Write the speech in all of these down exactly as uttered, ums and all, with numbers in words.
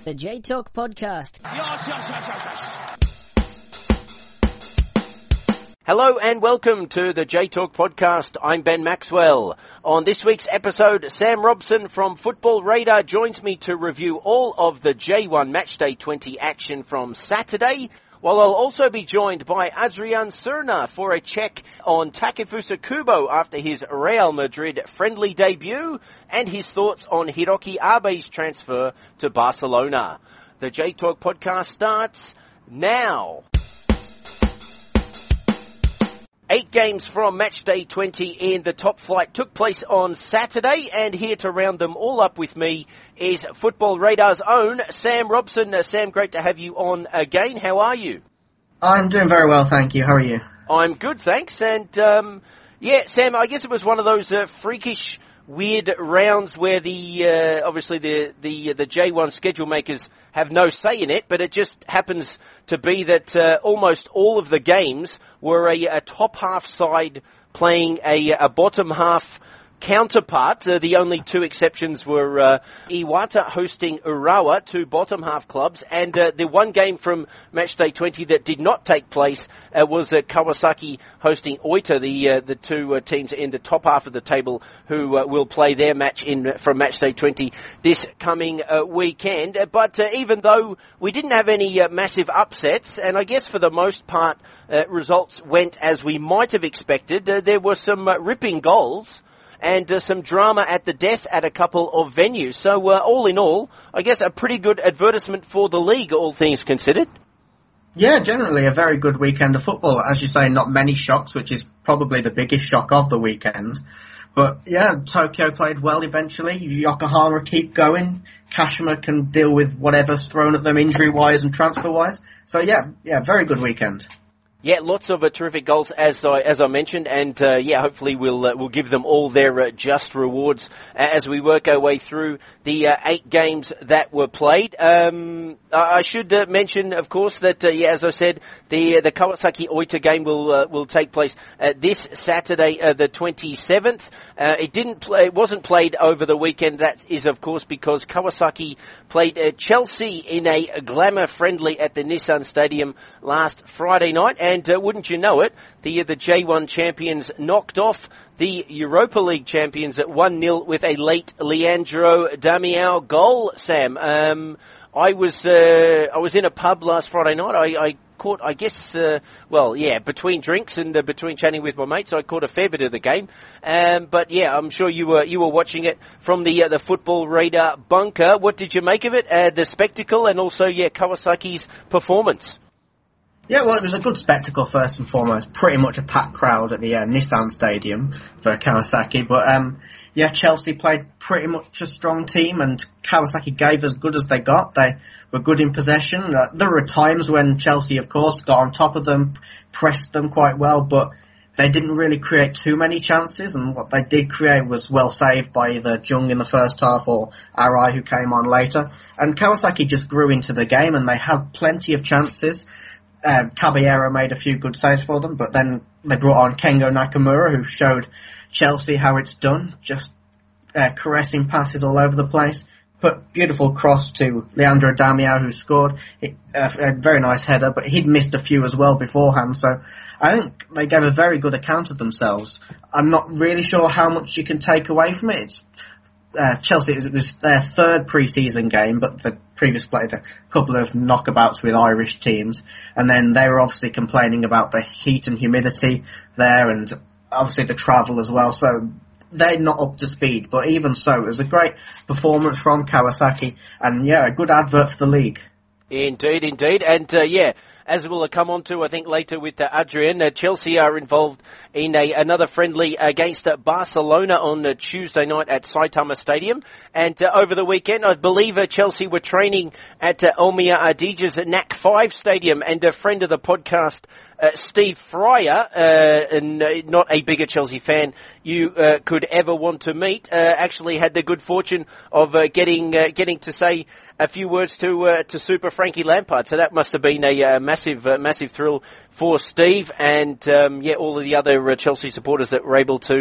The J Talk Podcast. Yes, yes, yes, yes, yes. Hello and welcome to the J Talk Podcast. I'm Ben Maxwell. On this week's episode, Sam Robson from Football Radar joins me to review all of the J one Matchday twenty action from Saturday, while I'll also be joined by Adrian Cerna for a check on Takefusa Kubo after his Real Madrid friendly debut and his thoughts on Hiroki Abe's transfer to Barcelona. The J Talk Podcast starts now. Eight games from Matchday twenty in the top flight took place on Saturday, and here to round them all up with me is Football Radar's own Sam Robson. Uh, Sam, great to have you on again. How are you? I'm doing very well, thank you. How are you? I'm good, thanks. And, um, yeah, Sam, I guess it was one of those uh, freakish, weird rounds where the, uh, obviously the, the, the J one schedule makers have no say in it, but it just happens to be that uh, almost all of the games were a, a top half side playing a, a bottom half counterpart. Uh, the only two exceptions were uh, Iwata hosting Urawa, two bottom half clubs, and uh, the one game from Matchday twenty that did not take place uh, was uh, Kawasaki hosting Oita, the uh, the two uh, teams in the top half of the table who uh, will play their match in from Matchday twenty this coming uh, weekend. Uh, but uh, even though we didn't have any uh, massive upsets, and I guess for the most part uh, results went as we might have expected, uh, there were some uh, ripping goals and uh, some drama at the death at a couple of venues. So uh, all in all, I guess a pretty good advertisement for the league, all things considered. Yeah, generally a very good weekend of football. As you say, not many shocks, which is probably the biggest shock of the weekend. But yeah, Tokyo played well eventually. Yokohama keep going. Kashima can deal with whatever's thrown at them injury-wise and transfer-wise. So yeah, yeah, very good weekend. Yeah, lots of uh, terrific goals, as I as I mentioned, and uh, yeah, hopefully we'll uh, we'll give them all their uh, just rewards as we work our way through the uh, eight games that were played. Um, I should uh, mention, of course, that uh, yeah, as I said, the the Kawasaki Oita game will uh, will take place uh, this Saturday, uh, the twenty-seventh. Uh, it didn't play, it wasn't played over the weekend. That is, of course, because Kawasaki played uh, Chelsea in a glamour friendly at the Nissan Stadium last Friday night. And uh, wouldn't you know it, the uh, the J one champions knocked off the Europa League champions at one nil with a late Leandro Damião goal, Sam. Um, I was uh, I was in a pub last Friday night. I, I caught, I guess, uh, well, yeah, between drinks and uh, between chatting with my mates, I caught a fair bit of the game. Um, but yeah, I'm sure you were you were watching it from the uh, the Football Radar bunker. What did you make of it? Uh, the spectacle and also, yeah, Kawasaki's performance. Yeah, well, it was a good spectacle first and foremost. Pretty much a packed crowd at the uh, Nissan Stadium for Kawasaki. But, um, yeah, Chelsea played pretty much a strong team and Kawasaki gave as good as they got. They were good in possession. Uh, there were times when Chelsea, of course, got on top of them, pressed them quite well, but they didn't really create too many chances. And what they did create was well saved by either Jung in the first half or Arai, who came on later. And Kawasaki just grew into the game and they had plenty of chances. Uh, Caballero made a few good saves for them, but then they brought on Kengo Nakamura, who showed Chelsea how it's done, just uh, caressing passes all over the place. Put beautiful cross to Leandro Damião, who scored it, uh, a very nice header, but he'd missed a few as well beforehand, so I think they gave a very good account of themselves. I'm not really sure how much you can take away from it. It's Uh, Chelsea, it was their third pre-season game, but they previously played a couple of knockabouts with Irish teams, and then they were obviously complaining about the heat and humidity there, and obviously the travel as well, so they're not up to speed, but even so, it was a great performance from Kawasaki, and yeah, a good advert for the league. Indeed, indeed, and uh, yeah, as we'll come on to, I think, later with uh, Adrian, uh, Chelsea are involved in a, another friendly against uh, Barcelona on uh, Tuesday night at Saitama Stadium. And uh, over the weekend, I believe uh, Chelsea were training at uh, Elmia Adija's N A C five Stadium. And a friend of the podcast, uh, Steve Fryer, uh, and uh, not a bigger Chelsea fan you uh, could ever want to meet, uh, actually had the good fortune of uh, getting uh, getting to say a few words to uh, to Super Frankie Lampard. So that must have been a uh, massive uh, massive thrill for Steve and um, yeah, all of the other uh, Chelsea supporters that were able to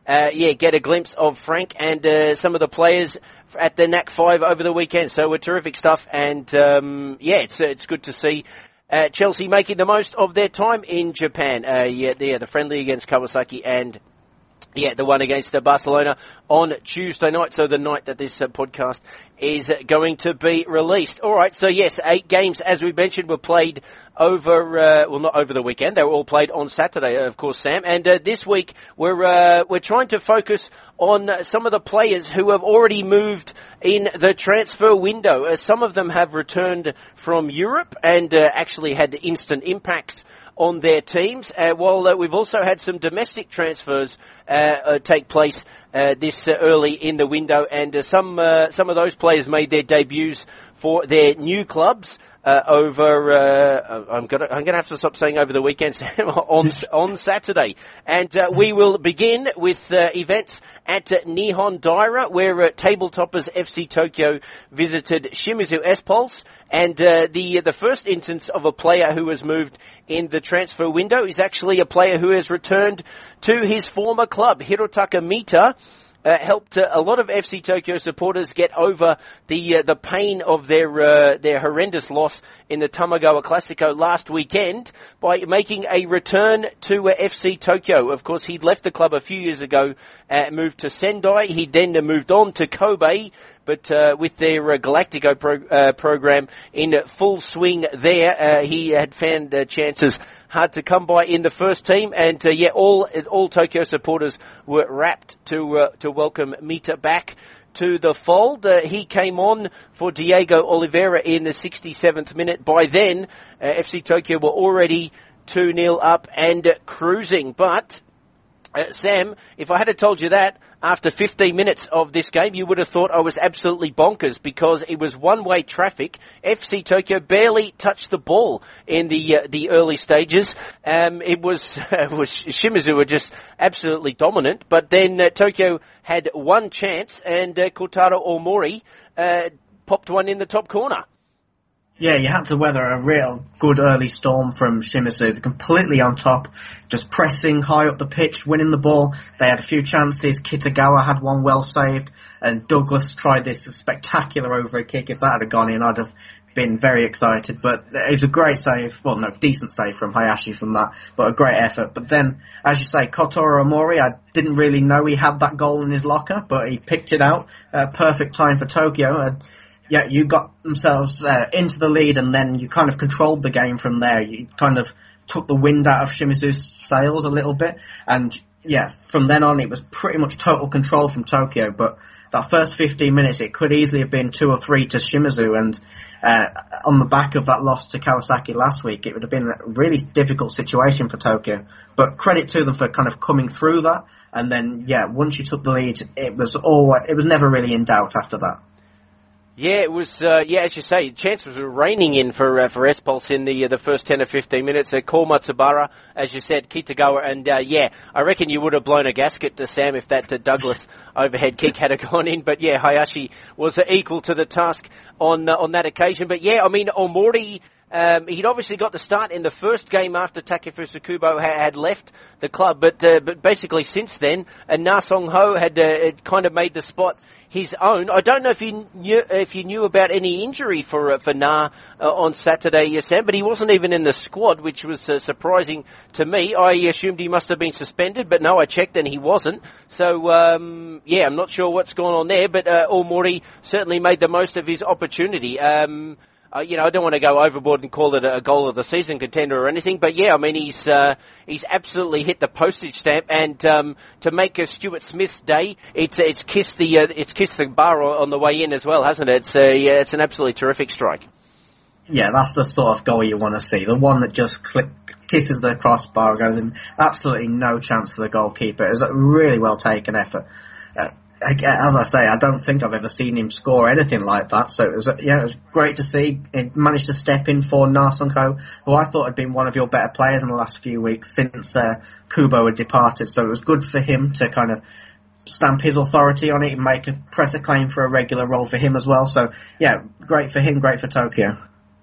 uh, yeah, get a glimpse of Frank and uh, some of the players at the N A C five over the weekend. So uh, terrific stuff, and um, yeah, it's it's good to see uh, Chelsea making the most of their time in Japan. Uh, yeah, yeah, the friendly against Kawasaki and yeah, the one against uh, Barcelona on Tuesday night, so the night that this uh, podcast is uh, going to be released. All right, so yes, eight games, as we mentioned, were played over, uh, well, not over the weekend. They were all played on Saturday, of course, Sam. And uh, this week, we're uh, we're trying to focus on uh, some of the players who have already moved in the transfer window. Uh, some of them have returned from Europe and uh, actually had instant impact on their teams, uh, while uh, we've also had some domestic transfers uh, uh, take place uh, this uh, early in the window, and uh, some uh, some of those players made their debuts for their new clubs uh, over. Uh, I'm gonna I'm gonna have to stop saying over the weekend on on Saturday, and uh, we will begin with uh, events at uh, Nihon Daira, where uh, tabletoppers F C Tokyo visited Shimizu S-Pulse. And uh, the the first instance of a player who has moved in the transfer window is actually a player who has returned to his former club. Hirotaka Mita uh, helped uh, a lot of F C Tokyo supporters get over the uh, the pain of their uh, their horrendous loss in the Tamagawa Classico last weekend by making a return to uh, F C Tokyo. Of course, he'd left the club a few years ago, uh, moved to Sendai. He then uh, moved on to Kobe. But uh, with their uh, Galactico pro- uh, program in uh, full swing there, uh, he had found uh, chances hard to come by in the first team. And uh, yeah, all all Tokyo supporters were rapt to uh, to welcome Mita back to the fold. Uh, he came on for Diego Oliveira in the sixty-seventh minute. By then, uh, F C Tokyo were already two nil up and uh, cruising. But Uh, Sam, if I had told you that after fifteen minutes of this game, you would have thought I was absolutely bonkers, because it was one-way traffic. F C Tokyo barely touched the ball in the uh, the early stages. Um, it was, uh, was Shimizu were just absolutely dominant, but then uh, Tokyo had one chance, and uh, Kotaro Omori uh, popped one in the top corner. Yeah, you had to weather a real good early storm from Shimizu. Completely on top, just pressing high up the pitch, winning the ball. They had a few chances. Kitagawa had one well saved, and Douglas tried this spectacular overhead kick. If that had gone in, I'd have been very excited. But it was a great save. Well, no, decent save from Hayashi from that, but a great effort. But then, as you say, Kotaro Omori, I didn't really know he had that goal in his locker, but he picked it out. Uh, perfect time for Tokyo. Uh, Yeah, you got themselves uh, into the lead, and then you kind of controlled the game from there. You kind of took the wind out of Shimizu's sails a little bit, and yeah, from then on it was pretty much total control from Tokyo. But that first fifteen minutes, it could easily have been two or three to Shimizu, and uh, on the back of that loss to Kawasaki last week, it would have been a really difficult situation for Tokyo. But credit to them for kind of coming through that, and then yeah, once you took the lead, it was all it was never really in doubt after that. Yeah, it was, uh, yeah, as you say, chances were raining in for, uh, for S-Pulse in the, uh, the first ten or fifteen minutes. Uh, Ko Matsubara, as you said, Kitagawa, and, uh, yeah, I reckon you would have blown a gasket to Sam if that uh, Douglas overhead kick had gone in. But yeah, Hayashi was uh, equal to the task on, uh, on that occasion. But yeah, I mean, Omori, Um, he'd obviously got the start in the first game after Takefusa Kubo ha- had left the club, but uh, but basically since then, uh, Na Song-ho had, uh, had kind of made the spot his own. I don't know if you knew if you knew about any injury for uh, for Na uh, on Saturday, yes, Sam, but he wasn't even in the squad, which was uh, surprising to me. I assumed he must have been suspended, but no, I checked and he wasn't. So um, yeah, I'm not sure what's going on there, but uh, Omori certainly made the most of his opportunity. Um, Uh, you know, I don't want to go overboard and call it a goal of the season contender or anything, but yeah, I mean, he's uh, he's absolutely hit the postage stamp, and um, to make a Stuart Smith's day, it's it's kissed the uh, it's kissed the bar on the way in as well, hasn't it? It's a yeah, it's an absolutely terrific strike. Yeah, that's the sort of goal you want to see. The one that just click, kisses the crossbar, goes in. Absolutely no chance for the goalkeeper. It was a really well taken effort. Uh, As I say, I don't think I've ever seen him score anything like that. So it was, yeah, it was great to see. He managed to step in for Na Song-ho, who I thought had been one of your better players in the last few weeks since uh, Kubo had departed. So it was good for him to kind of stamp his authority on it and make a press a claim for a regular role for him as well. So yeah, great for him, great for Tokyo.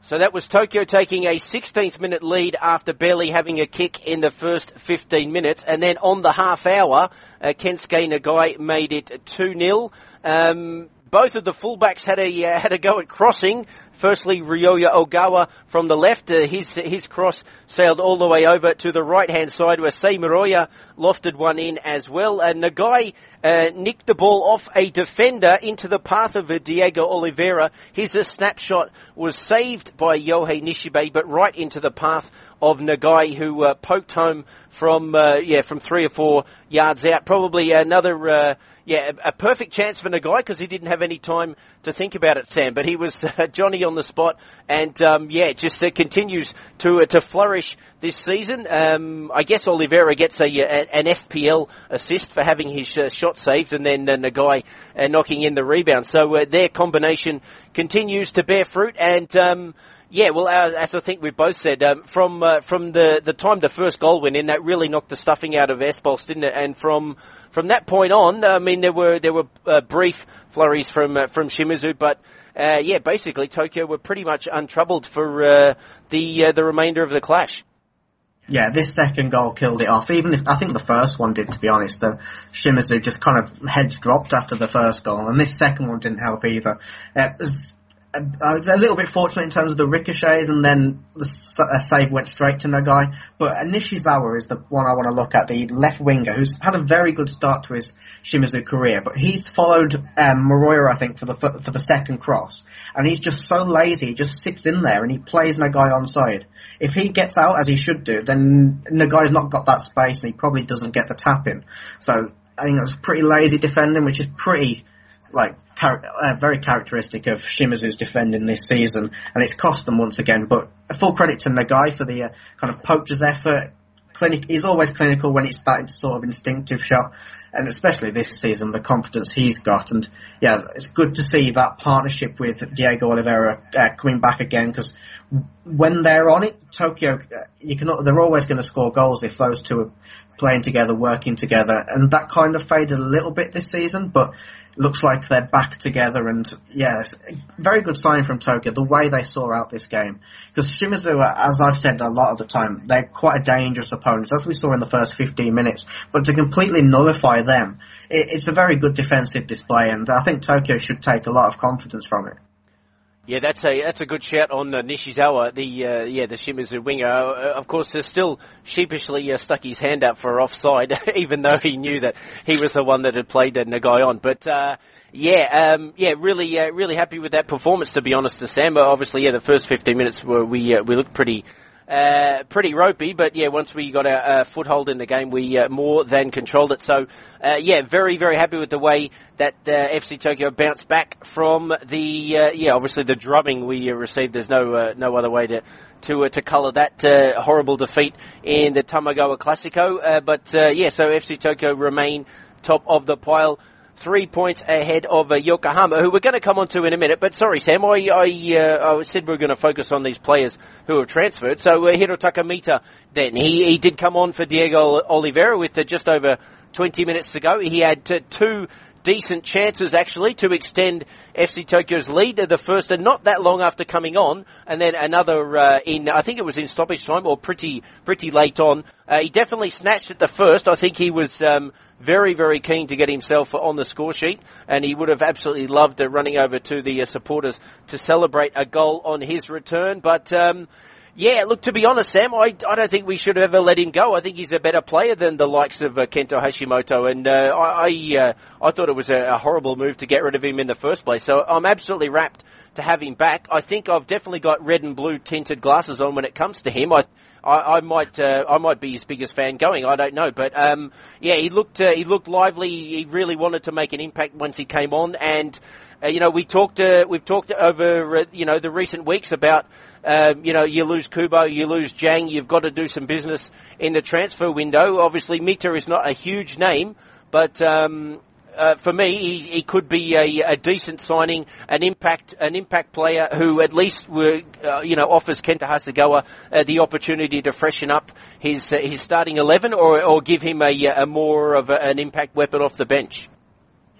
So that was Tokyo taking a sixteenth minute lead after barely having a kick in the first fifteen minutes. And then on the half hour, uh, Kensuke Nagai made it two nil. Um, both of the fullbacks had a uh, had a go at crossing. Firstly, Ryoya Ogawa from the left. Uh, his his cross sailed all the way over to the right-hand side where Seimuroya lofted one in as well. And Nagai uh, nicked the ball off a defender into the path of uh, Diego Oliveira. His uh, snapshot was saved by Yohei Nishibe, but right into the path of Nagai, who uh, poked home from uh, yeah from three or four yards out. Probably another... Uh, Yeah, a perfect chance for Nagai because he didn't have any time to think about it, Sam. But he was uh, Johnny on the spot, and um, yeah, just uh, continues to uh, to flourish this season. Um, I guess Oliveira gets a, a an F P L assist for having his uh, shot saved, and then uh, Nagai uh, knocking in the rebound. So uh, their combination continues to bear fruit, and um, yeah, well, uh, as I think we both said, um, from uh, from the the time the first goal went in, that really knocked the stuffing out of Espos, didn't it? And from From that point on, I mean, there were there were uh, brief flurries from uh, from Shimizu, but uh, yeah, basically Tokyo were pretty much untroubled for uh, the uh, the remainder of the clash. Yeah, this second goal killed it off. Even if I think the first one did, to be honest, the Shimizu just kind of heads dropped after the first goal, and this second one didn't help either. Uh, it was a, a little bit fortunate in terms of the ricochets, and then the save went straight to Nagai. But Nishizawa is the one I want to look at, the left winger, who's had a very good start to his Shimizu career. But he's followed um, Moroya, I think, for the for the second cross, and he's just so lazy. He just sits in there and he plays Nagai onside. If he gets out, as he should do, then Nagai's not got that space, and he probably doesn't get the tap in. So I think it was pretty lazy defending, which is pretty like char- uh, very characteristic of Shimizu's defending this season, and it's cost them once again. But a full credit to Nagai for the uh, kind of poacher's effort. Clinic, he's always clinical when it's that sort of instinctive shot, and especially this season, the confidence he's got. And yeah, it's good to see that partnership with Diego Oliveira uh, coming back again, because when they're on it, Tokyo, you can, they're always going to score goals if those two are playing together, working together, and that kind of faded a little bit this season, but looks like they're back together. And yeah, it's a very good sign from Tokyo, the way they saw out this game. Because Shimizu, as I've said a lot of the time, they're quite a dangerous opponent, as we saw in the first fifteen minutes. But to completely nullify them, it, it's a very good defensive display, and I think Tokyo should take a lot of confidence from it. Yeah, that's a that's a good shout on uh, Nishizawa, the uh, yeah the Shimizu winger. Uh, of course, uh, still sheepishly uh, stuck his hand up for offside, even though he knew that he was the one that had played uh, Nagai on. But uh, yeah, um, yeah, really, uh, really happy with that performance. To be honest, to Sam. Obviously, yeah, the first fifteen minutes were we uh, we looked pretty. Uh, pretty ropey, but yeah, once we got a, a foothold in the game, we uh, more than controlled it. So, uh, yeah, very, very happy with the way that uh, F C Tokyo bounced back from the, uh, yeah, obviously the drubbing we uh, received. There's no uh, no other way to to uh, to colour that uh, horrible defeat in the Tamagawa Classico. Uh, but uh, yeah, so F C Tokyo remain top of the pile. Three points ahead of uh, Yokohama, who we're going to come on to in a minute. But sorry, Sam, I I, uh, I said we were going to focus on these players who are transferred. So uh, Hirotaka Mita, then, he, he did come on for Diego Oliveira with uh, just over twenty minutes to go. He had uh, two decent chances, actually, to extend F C Tokyo's lead. The first, and not that long after coming on, and then another uh, in, I think it was in stoppage time, or pretty pretty late on. Uh, he definitely snatched at the first. I think he was um, very, very keen to get himself on the score sheet, and he would have absolutely loved uh, running over to the uh, supporters to celebrate a goal on his return. But um, yeah, look, to be honest, Sam, I, I don't think we should have ever let him go. I think he's a better player than the likes of uh, Kento Hashimoto, and uh, I I, uh, I thought it was a, a horrible move to get rid of him in the first place. So I'm absolutely rapt to have him back. I think I've definitely got red and blue tinted glasses on when it comes to him. I I, I might uh, I might be his biggest fan going. I don't know, but um, yeah, he looked uh, he looked lively. He really wanted to make an impact once he came on, and uh, you know we talked uh, we've talked over uh, you know the recent weeks about. Uh, you know, you lose Kubo, you lose Jang, you've got to do some business in the transfer window. Obviously, Mita is not a huge name, but um, uh, for me, he, he could be a, a decent signing, an impact, an impact player who at least were, uh, you know, offers Kenta Hasegawa uh, the opportunity to freshen up his uh, his starting eleven, or or give him a, a more of a, an impact weapon off the bench.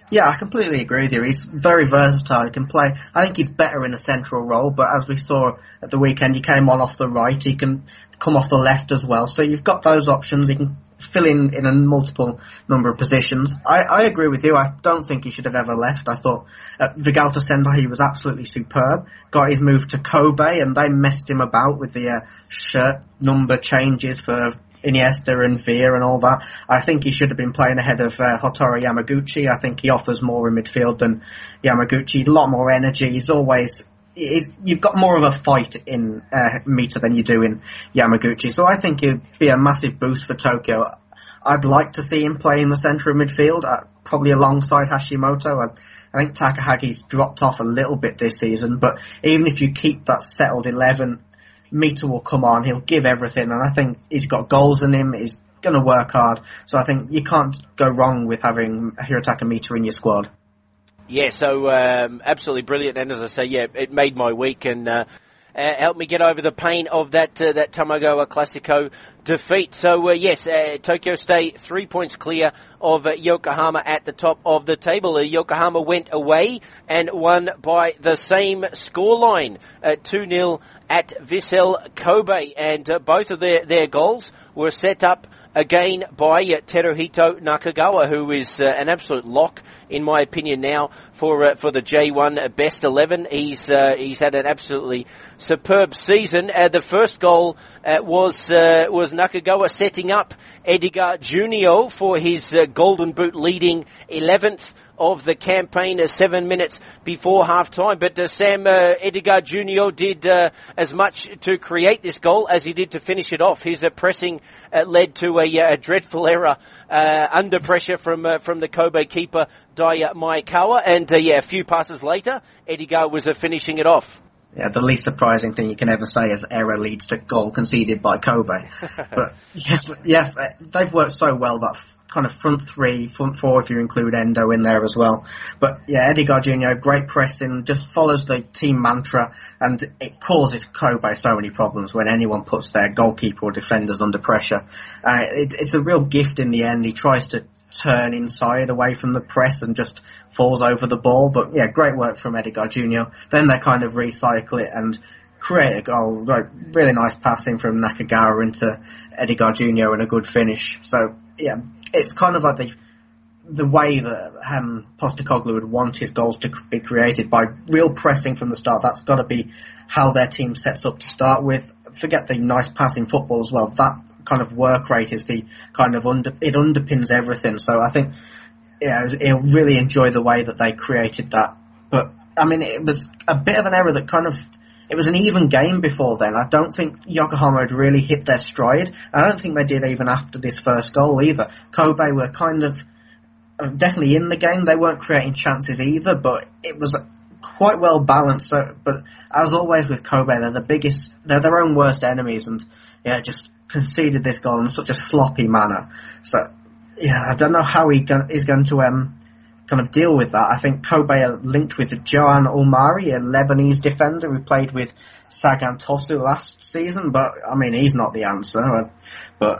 Yeah, I completely agree with you. He's very versatile. He can play. I think he's better in a central role, but as we saw at the weekend, he came on off the right. He can come off the left as well. So you've got those options. He can fill in in a multiple number of positions. I, I agree with you. I don't think he should have ever left. I thought at Vigalta Sendai he was absolutely superb. Got his move to Kobe, and they messed him about with the uh, shirt number changes for Iniesta and Veer and all that. I think he should have been playing ahead of uh, Hotaru Yamaguchi. I think he offers more in midfield than Yamaguchi. A lot more energy. He's always... He's, you've got more of a fight in uh, Mita than you do in Yamaguchi. So I think it'd be a massive boost for Tokyo. I'd like to see him play in the centre of midfield, uh, probably alongside Hashimoto. I, I think Takahagi's dropped off a little bit this season, but even if you keep that settled eleven, Mita will come on, he'll give everything, and I think he's got goals in him, he's going to work hard, so I think you can't go wrong with having Hirotaka Mita in your squad. Yeah, so um, absolutely brilliant, and as I say, yeah, it made my week and uh, uh, helped me get over the pain of that uh, that Tamagawa Classico defeat. So uh, yes, uh, Tokyo stay three points clear of uh, Yokohama at the top of the table. Uh, Yokohama went away and won by the same scoreline, uh, two nil at Vissel Kobe, and uh, both of their, their goals were set up again by uh, Teruhito Nakagawa, who is uh, an absolute lock, in my opinion, now for uh, for the J one Best eleven. He's uh, he's had an absolutely superb season. Uh, the first goal uh, was uh, was Nakagawa setting up Edgar Junior for his uh, Golden Boot leading eleventh of the campaign, uh, seven minutes before half-time. But uh, Sam, uh, Edgar Junior did uh, as much to create this goal as he did to finish it off. His uh, pressing uh, led to a, a dreadful error uh, under pressure from uh, from the Kobe keeper, Daiya Maekawa. And uh, yeah, a few passes later, Edgar was uh, finishing it off. Yeah, the least surprising thing you can ever say is error leads to goal conceded by Kobe. But yeah, yeah, they've worked so well, that kind of front three, front four if you include Endo in there as well. But yeah, Edgar Junior, great pressing, just follows the team mantra, and it causes Kobe so many problems when anyone puts their goalkeeper or defenders under pressure. Uh, it, it's a real gift in the end. He tries to turn inside away from the press and just falls over the ball. But yeah, great work from Edgar Junior Then they kind of recycle it and create a goal. Like, really nice passing from Nakagawa into Edgar Junior and a good finish. So yeah, it's kind of like the the way that um, Postecoglou would want his goals to be created, by real pressing from the start. That's got to be how their team sets up to start with. Forget the nice passing football as well. That kind of work rate is the kind of under, it underpins everything. So I think, yeah, he'll really enjoy the way that they created that. But I mean, it was a bit of an error that kind of, it was an even game before then. I don't think Yokohama had really hit their stride. I don't think they did even after this first goal either. Kobe were kind of uh, definitely in the game. They weren't creating chances either, but it was quite well balanced. So, but as always with Kobe, they're the biggest, they're their own worst enemies, and yeah, just conceded this goal in such a sloppy manner. So yeah, I don't know how he go- is going to um kind of deal with that. I think Kobe are linked with Joan Omari, a Lebanese defender who played with Sagan Tosu last season, but I mean, he's not the answer. But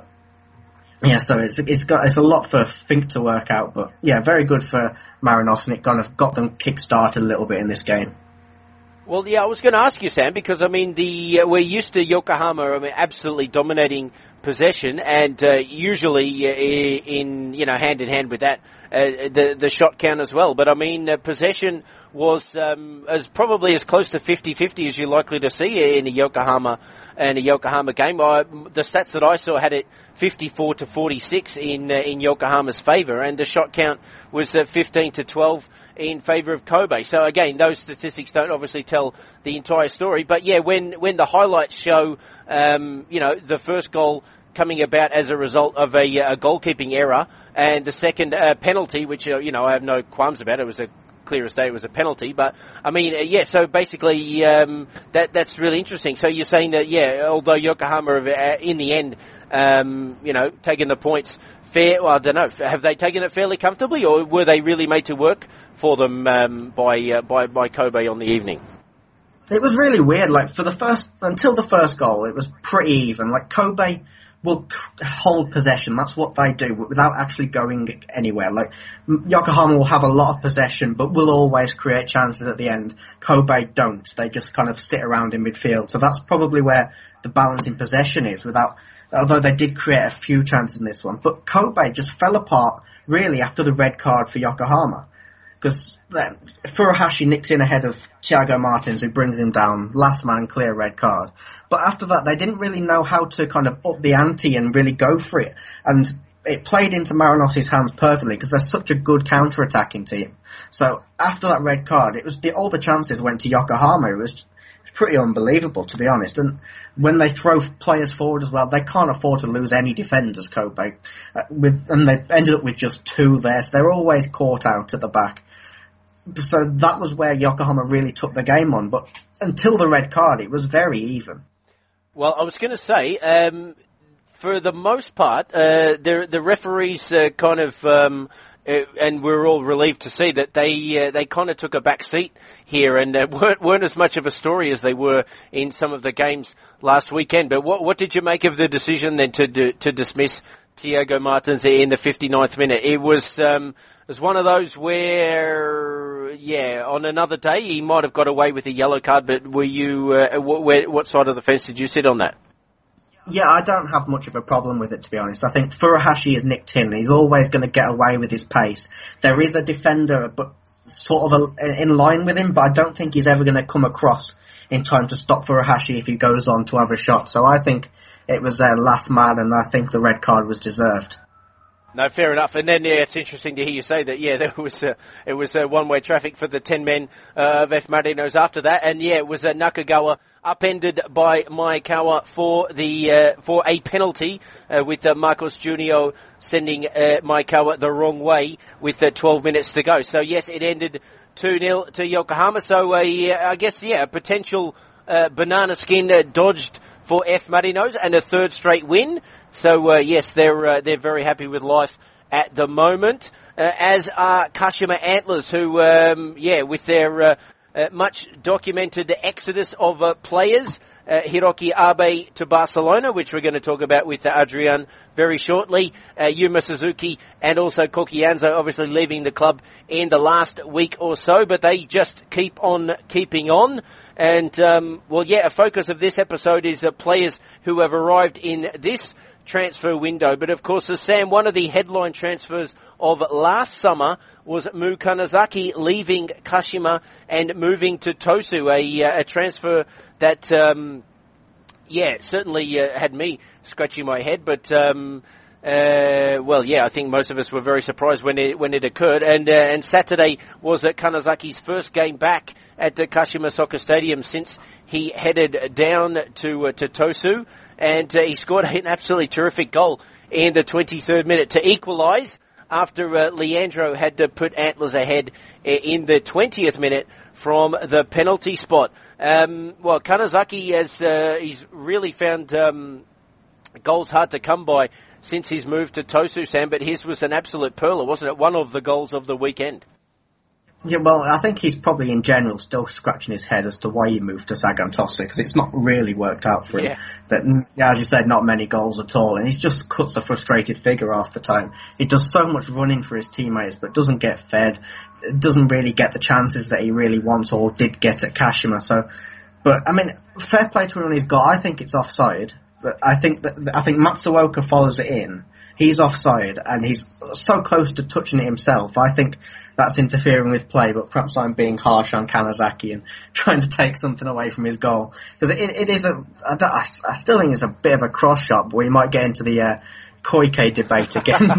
yeah, so it's it's got it's a lot for Fink to work out. But yeah, very good for Marinos, and it kind of got them kick-started a little bit in this game. Well, yeah, I was going to ask you, Sam, because I mean, the uh, we're used to Yokohama, I mean, absolutely dominating possession, and uh, usually uh, in you know hand in hand with that, uh, the the shot count as well. But I mean, uh, possession was um, as probably as close to fifty-fifty as you're likely to see in a Yokohama in a Yokohama game. I, the stats that I saw had it fifty-four to forty-six in uh, in Yokohama's favour, and the shot count was uh, fifteen to twelve in favour of Kobe. So again, those statistics don't obviously tell the entire story. But yeah, when when the highlights show, um, you know, the first goal coming about as a result of a, a goalkeeping error, and the second uh, penalty, which uh, you know I have no qualms about. It was a clear as day it was a penalty. But I mean, uh, yeah. So basically, um, that that's really interesting. So you're saying that yeah, although Yokohama have, uh, in the end, um, you know, taken the points fair. Well, I don't know. Have they taken it fairly comfortably, or were they really made to work for them um, by uh, by by Kobe on the evening? It was really weird. Like for the first until the first goal, it was pretty even. Like Kobe will hold possession. That's what they do without actually going anywhere. Like, Yokohama will have a lot of possession, but will always create chances at the end. Kobe don't. They just kind of sit around in midfield. So that's probably where the balance in possession is, without, although they did create a few chances in this one. But Kobe just fell apart, really, after the red card for Yokohama. Because Furuhashi nicked in ahead of Thiago Martins, who brings him down. Last man clear, red card. But after that, they didn't really know how to kind of up the ante and really go for it. And it played into Marinos' hands perfectly because they're such a good counter-attacking team. So after that red card, it was the, all the chances went to Yokohama. It was pretty unbelievable, to be honest. And when they throw players forward as well, they can't afford to lose any defenders, Kobe. Uh, with, and they ended up with just two there, so they're always caught out at the back. So that was where Yokohama really took the game on. But until the red card, it was very even. Well, I was going to say, um, for the most part, uh, the, the referees uh, kind of, um, uh, and we're all relieved to see that they uh, they kind of took a back seat here and uh, weren't, weren't as much of a story as they were in some of the games last weekend. But what, what did you make of the decision then to to dismiss Thiago Martins in the fifty-ninth minute? It was um, it was one of those where, yeah, on another day he might have got away with a yellow card. But were you, uh, what, what side of the fence did you sit on that? Yeah, I don't have much of a problem with it, to be honest. I think Furuhashi is nicked in. He's always going to get away with his pace. There is a defender, but sort of a, in line with him, but I don't think he's ever going to come across in time to stop Furuhashi if he goes on to have a shot. So I think it was their last man, and I think the red card was deserved. No, fair enough. And then, yeah, it's interesting to hear you say that, yeah, there was uh, it was uh, one-way traffic for the ten men uh, of F. Marinos after that. And, yeah, it was uh, Nakagawa upended by Maekawa for the uh, for a penalty uh, with uh, Marcos Junior sending uh, Maekawa the wrong way with uh, twelve minutes to go. So, yes, it ended two nil to Yokohama. So, uh, yeah, I guess, yeah, a potential uh, banana skin uh, dodged for F. Marinos and a third straight win. So, uh, yes, they're uh, they're very happy with life at the moment, uh, as are Kashima Antlers, who, um, yeah, with their uh, uh, much documented exodus of uh, players, uh, Hiroki Abe to Barcelona, which we're going to talk about with uh, Adrian very shortly, uh, Yuma Suzuki and also Koki Anzo obviously leaving the club in the last week or so, but they just keep on keeping on. And, um, well, yeah, a focus of this episode is uh, players who have arrived in this transfer window. But, of course, as Sam, one of the headline transfers of last summer was Mu Kanazaki leaving Kashima and moving to Tosu, a, a transfer that, um, yeah, certainly uh, had me scratching my head. But, um, uh, well, yeah, I think most of us were very surprised when it when it occurred. And uh, and Saturday was uh, Kanazaki's first game back at the Kashima Soccer Stadium since he headed down to uh, to Tosu, and uh, he scored an absolutely terrific goal in the twenty-third minute to equalise after uh, Leandro had to put Antlers ahead in the twentieth minute from the penalty spot. Um, well, Kanazaki has uh, he's really found um, goals hard to come by since his move to Tosu, Sam, but his was an absolute pearler, wasn't it? One of the goals of the weekend. Yeah, well, I think he's probably in general still scratching his head as to why he moved to Sagan Tosu, because it's not really worked out for him. Yeah. That, yeah, as you said, not many goals at all, and he just cuts a frustrated figure half the time. He does so much running for his teammates, but doesn't get fed, doesn't really get the chances that he really wants or did get at Kashima. So, but I mean, fair play to everyone he's got. I think it's offside, but I think that I think Matsuoka follows it in. He's offside, and he's so close to touching it himself. I think that's interfering with play, but perhaps I'm being harsh on Kanazaki and trying to take something away from his goal. Because it, it is a, I, don't, I, I still think it's a bit of a cross shot, but we might get into the uh, Koike debate again.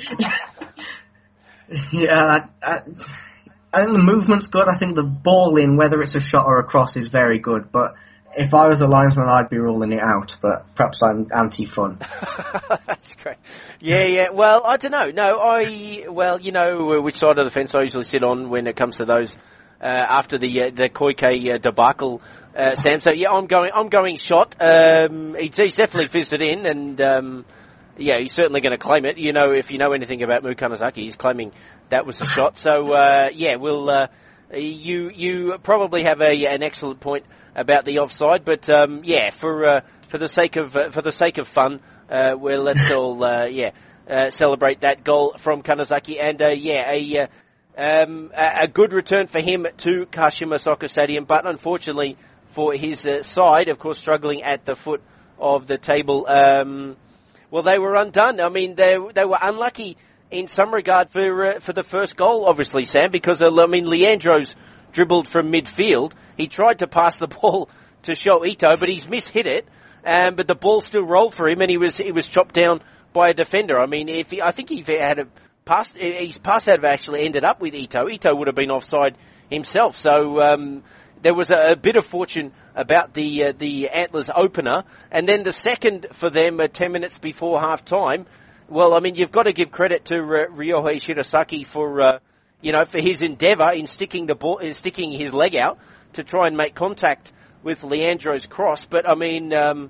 yeah, I, I think the movement's good. I think the ball in, whether it's a shot or a cross, is very good, but if I was a linesman, I'd be ruling it out, but perhaps I'm anti-fun. That's great. Yeah, yeah. Well, I don't know. No, I, well, you know, which side of the fence I usually sit on when it comes to those, uh, after the, uh, the Koike uh, debacle, uh, Sam. So yeah, I'm going, I'm going shot. Um, he's, he's definitely fizzed it in, and, um, yeah, he's certainly going to claim it. You know, if you know anything about Mu Kanazaki, he's claiming that was a shot. So, uh, yeah, we'll, uh, you, you probably have a, an excellent point about the offside, but um, yeah, for uh, for the sake of uh, for the sake of fun, uh, well, let's all, uh, yeah, uh, celebrate that goal from Kanazaki. And, uh, yeah, a, uh, um, a, a good return for him to Kashima Soccer Stadium. But unfortunately for his uh, side, of course, struggling at the foot of the table, um, well, they were undone. I mean, they they were unlucky in some regard for uh, for the first goal, obviously, Sam, because, uh, I mean, Leandro's dribbled from midfield. He tried to pass the ball to Sho Ito, but he's mishit it. Um, but the ball still rolled for him, and he was he was chopped down by a defender. I mean, if he, I think if he had a pass, his pass had actually ended up with Ito. Ito would have been offside himself. So um, there was a, a bit of fortune about the uh, the Antlers opener, and then the second for them uh, ten minutes before half time. Well, I mean, you've got to give credit to uh, Ryohei Shirasaki for uh, you know for his endeavour in sticking the ball, in sticking his leg out to try and make contact with Leandro's cross. But I mean, um,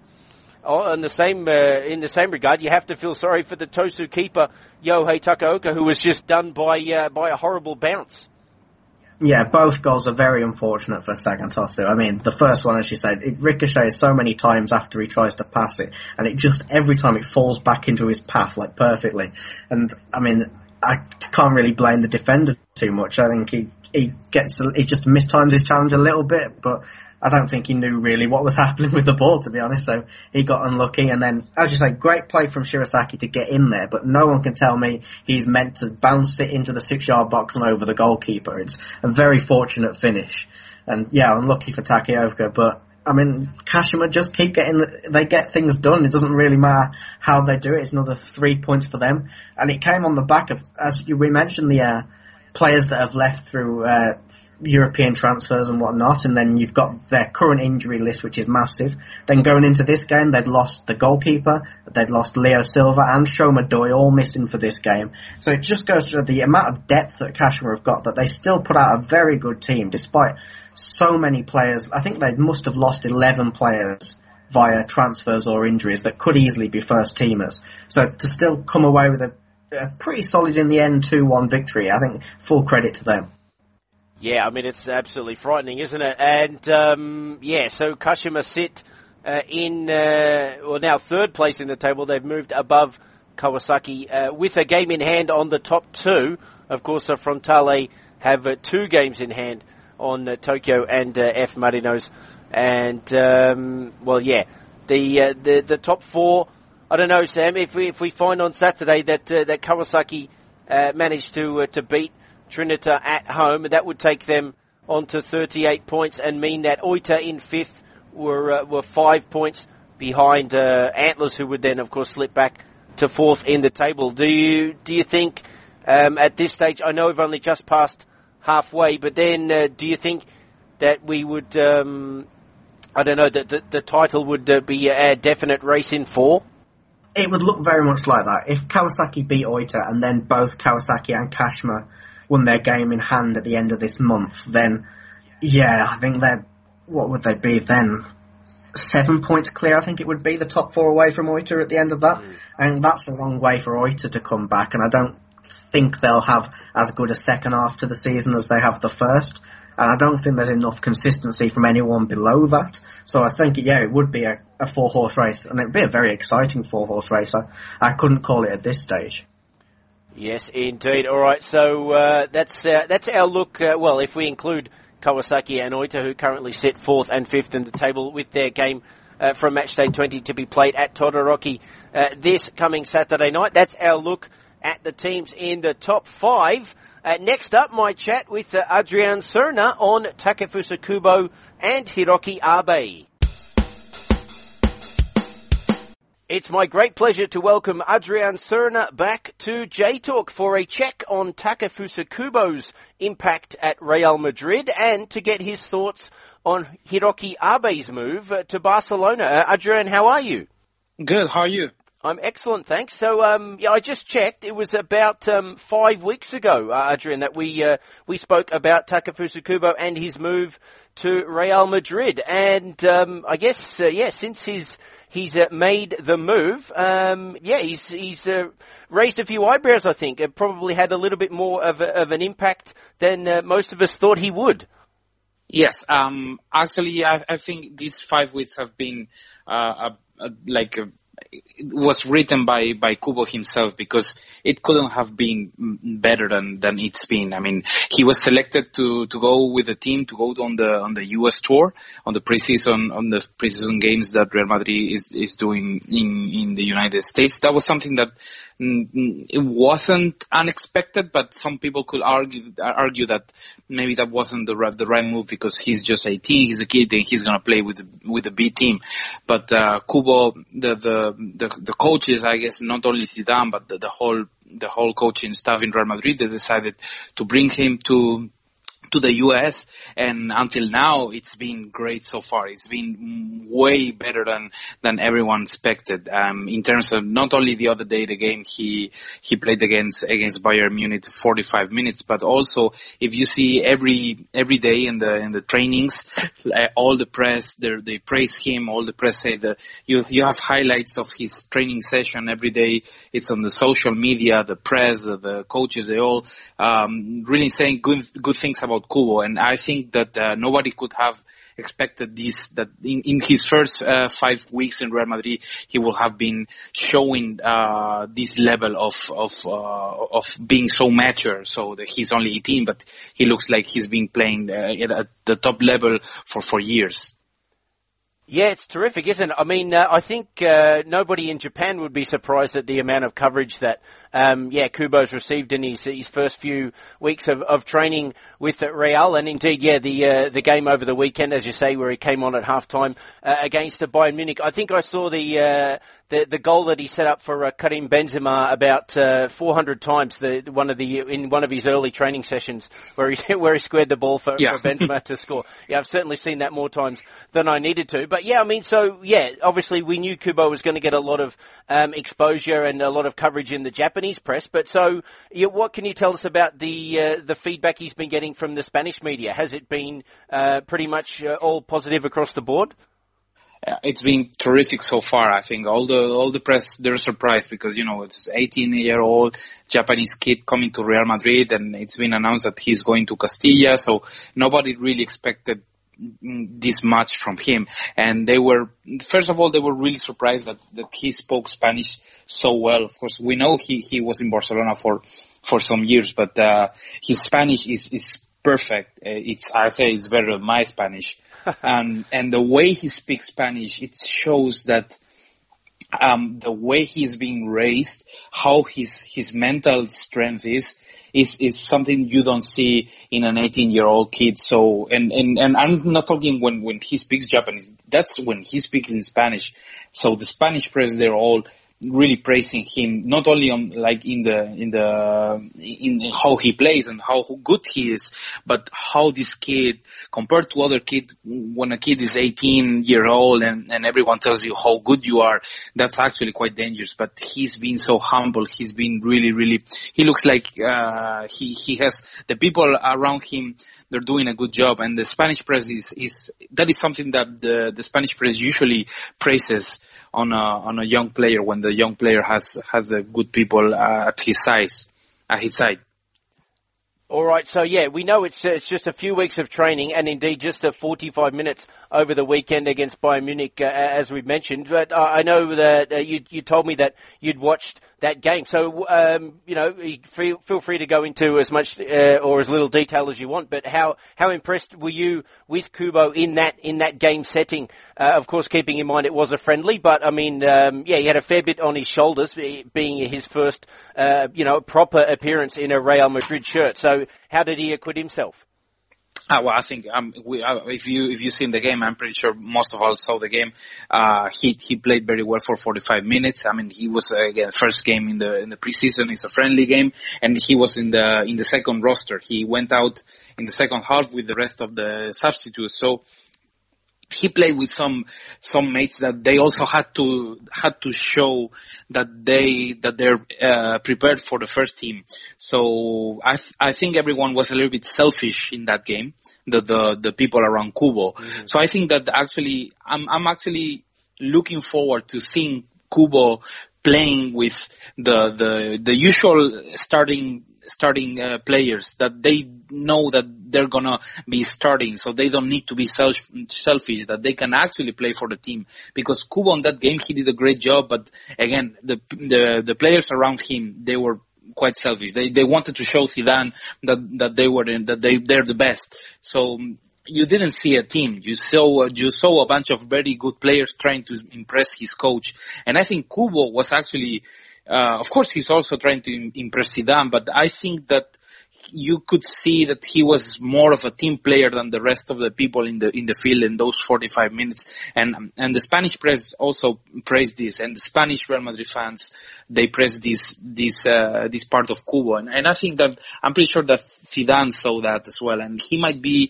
on the same uh, in the same regard, you have to feel sorry for the Tosu keeper Yohei Takaoka, who was just done by uh, by a horrible bounce. Yeah, both goals are very unfortunate for Sagan Tosu. I mean, the first one, as you said, it ricochets so many times after he tries to pass it, and it just, every time it falls back into his path, like, perfectly. And, I mean, I can't really blame the defender too much. I think he, he gets, he just mistimes his challenge a little bit, but I don't think he knew really what was happening with the ball, to be honest, so he got unlucky. And then, as you say, great play from Shirasaki to get in there, but no one can tell me he's meant to bounce it into the six-yard box and over the goalkeeper. It's a very fortunate finish. And, yeah, unlucky for Takaoka, but, I mean, Kashima just keep getting, they get things done. It doesn't really matter how they do it. It's another three points for them. And it came on the back of, as we mentioned, the uh, players that have left through uh European transfers and whatnot, and then you've got their current injury list, which is massive. Then going into this game, they'd lost the goalkeeper, they'd lost Leo Silva and Shoma Doi, all missing for this game. So it just goes to the amount of depth that Kashima have got, that they still put out a very good team, despite so many players. I think they must have lost eleven players via transfers or injuries that could easily be first teamers. So to still come away with a, a pretty solid, in the end, two one victory, I think full credit to them. Yeah, I mean, it's absolutely frightening, isn't it? And, um, yeah, so Kashima sit uh, in, uh, well, now third place in the table. They've moved above Kawasaki uh, with a game in hand on the top two. Of course, uh, Frontale have uh, two games in hand on uh, Tokyo and uh, F. Marinos. And, um, well, yeah, the, uh, the the top four, I don't know, Sam, if we if we find on Saturday that uh, that Kawasaki uh, managed to uh, to beat Trinita at home, that would take them on to thirty-eight points and mean that Oita in fifth were uh, were five points behind uh, Antlers, who would then, of course, slip back to fourth in the table. Do you do you think um, at this stage, I know we've only just passed halfway, but then uh, do you think that we would, um, I don't know, that the, the title would uh, be a definite race in four? It would look very much like that. If Kawasaki beat Oita and then both Kawasaki and Kashima won their game in hand at the end of this month, then, yeah, I think they're, what would they be then? Seven points clear, I think it would be, the top four away from Oita at the end of that. Mm. And that's a long way for Oita to come back, and I don't think they'll have as good a second half to the season as they have the first. And I don't think there's enough consistency from anyone below that. So I think, yeah, it would be a, a four-horse race, and it would be a very exciting four-horse race. I, I couldn't call it at this stage. Yes, indeed. All right, so uh, that's uh, that's our look. Uh, well, if we include Kawasaki and Oita, who currently sit fourth and fifth in the table, with their game uh, from Matchday twenty to be played at Todoroki uh, this coming Saturday night. That's our look at the teams in the top five. Uh, next up, my chat with uh, Adrian Cerna on Takefusa Kubo and Hiroki Abe. It's my great pleasure to welcome Adrian Cerna back to J-Talk for a check on Takefusa Kubo's impact at Real Madrid and to get his thoughts on Hiroki Abe's move uh, to Barcelona. Uh, Adrian, how are you? Good, how are you? I'm excellent, thanks. So, um, yeah, I just checked. It was about um, five weeks ago, uh, Adrian, that we uh, we spoke about Takefusa Kubo and his move to Real Madrid. And um, I guess, uh, yeah, since his he's uh, made the move, um, yeah, he's he's uh, raised a few eyebrows. I think it probably had a little bit more of, a, of an impact than uh, most of us thought he would. Yes, um, actually, I, I think these five weeks have been uh, a, a, like. A, was written by, by Kubo himself, because it couldn't have been better than, than it's been. I mean, he was selected to, to go with the team, to go on the, on the U S tour, on the preseason, on the preseason games that Real Madrid is, is doing in, in the United States. That was something that mm, it wasn't unexpected, but some people could argue, argue that maybe that wasn't the right, the right move, because he's just eighteen, he's a kid, and he's gonna play with the, with the B team. But, uh, Kubo, the, the, the, the coaches, I guess, not only Zidane, but the, the whole, the whole coaching staff in Real Madrid, they decided to bring him to, to the U S, and until now it's been great so far. It's been way better than than everyone expected. Um, in terms of not only the other day the game he he played against against Bayern Munich forty-five minutes, but also if you see every every day in the in the trainings, all the press they they praise him. All the press say that you you have highlights of his training session every day. It's on the social media, the press, the, the coaches, they all um, really saying good good things about Kubo, and I think that uh, nobody could have expected this, that in, in his first uh, five weeks in Real Madrid, he will have been showing uh, this level of of uh, of being so mature. So that he's only eighteen, but he looks like he's been playing uh, at the top level for, for years. Yeah, it's terrific, isn't it? I mean, uh, I think uh, nobody in Japan would be surprised at the amount of coverage that, um, yeah, Kubo's received in his his first few weeks of, of training with Real, and indeed, yeah, the uh, the game over the weekend, as you say, where he came on at halftime uh, against the Bayern Munich. I think I saw the uh, the the goal that he set up for uh, Karim Benzema about uh, four hundred times. The one of the in one of his early training sessions where he where he squared the ball for, yeah. for Benzema to score. Yeah, I've certainly seen that more times than I needed to, but. Yeah, I mean, so, yeah, obviously we knew Kubo was going to get a lot of um, exposure and a lot of coverage in the Japanese press, but so yeah, what can you tell us about the uh, the feedback he's been getting from the Spanish media? Has it been uh, pretty much uh, all positive across the board? Uh, it's been terrific so far. I think all the all the press, they're surprised because, you know, it's an eighteen-year-old Japanese kid coming to Real Madrid, and it's been announced that he's going to Castilla, so nobody really expected this much from him. And they were, first of all, they were really surprised that, that he spoke Spanish so well. Of course, we know he, he was in Barcelona for, for some years, but, uh, his Spanish is, is perfect. Uh, it's, I say it's better than my Spanish. and, and the way he speaks Spanish, it shows that, um, the way he's being raised, how his, his mental strength is, is, is something you don't see in an eighteen-year-old kid. So, and, and, and I'm not talking when, when he speaks Japanese. That's when he speaks in Spanish. So the Spanish press, they're all really praising him, not only on, like, in the, in the, in how he plays and how good he is, but how this kid, compared to other kids, when a kid is eighteen year old and, and everyone tells you how good you are, that's actually quite dangerous. But he's been so humble. He's been really, really, he looks like, uh, he, he has the people around him, they're doing a good job. And the Spanish press is, is, that is something that the, the Spanish press usually praises on a, on a young player, when the young player has, has the good people uh, at his size, at his side. All right, so yeah, we know it's it's just a few weeks of training, and indeed just a forty-five minutes over the weekend against Bayern Munich, uh, as we've mentioned. But uh, I know that uh, you you told me that you'd watched that game, so um, you know, feel feel free to go into as much uh, or as little detail as you want. But how how impressed were you with Kubo in that in that game setting? Uh, of course, keeping in mind it was a friendly, but I mean, um, yeah, he had a fair bit on his shoulders, being his first, uh, you know, proper appearance in a Real Madrid shirt. So, how did he acquit himself? Ah, well, I think um, we, uh, if you if you seen the game, I'm pretty sure most of us saw the game. Uh, he he played very well for forty-five minutes. I mean, he was uh, again first game in the in the preseason. It's a friendly game, and he was in the in the second roster. He went out in the second half with the rest of the substitutes. So he played with some some mates that they also had to had to show that they that they're uh, prepared for the first team. So I th- I think everyone was a little bit selfish in that game, the the, the people around Kubo. Mm-hmm. So I think that actually I'm I'm actually looking forward to seeing Kubo playing with the the the usual starting starting uh, players that they know that they're gonna be starting, so they don't need to be self- selfish, that they can actually play for the team. Because Kubo in that game, he did a great job, but again, the the, the players around him, they were quite selfish. They they wanted to show Zidane that that they were in, that they they're the best. So you didn't see a team. You saw you saw a bunch of very good players trying to impress his coach. And I think Kubo was actually, uh, of course, he's also trying to impress Zidane, but I think that you could see that he was more of a team player than the rest of the people in the in the field in those forty-five minutes. And and the Spanish press also praised this, and the Spanish Real Madrid fans, they praised this this uh, this part of Kubo. And, and I think that I'm pretty sure that Zidane saw that as well, and he might be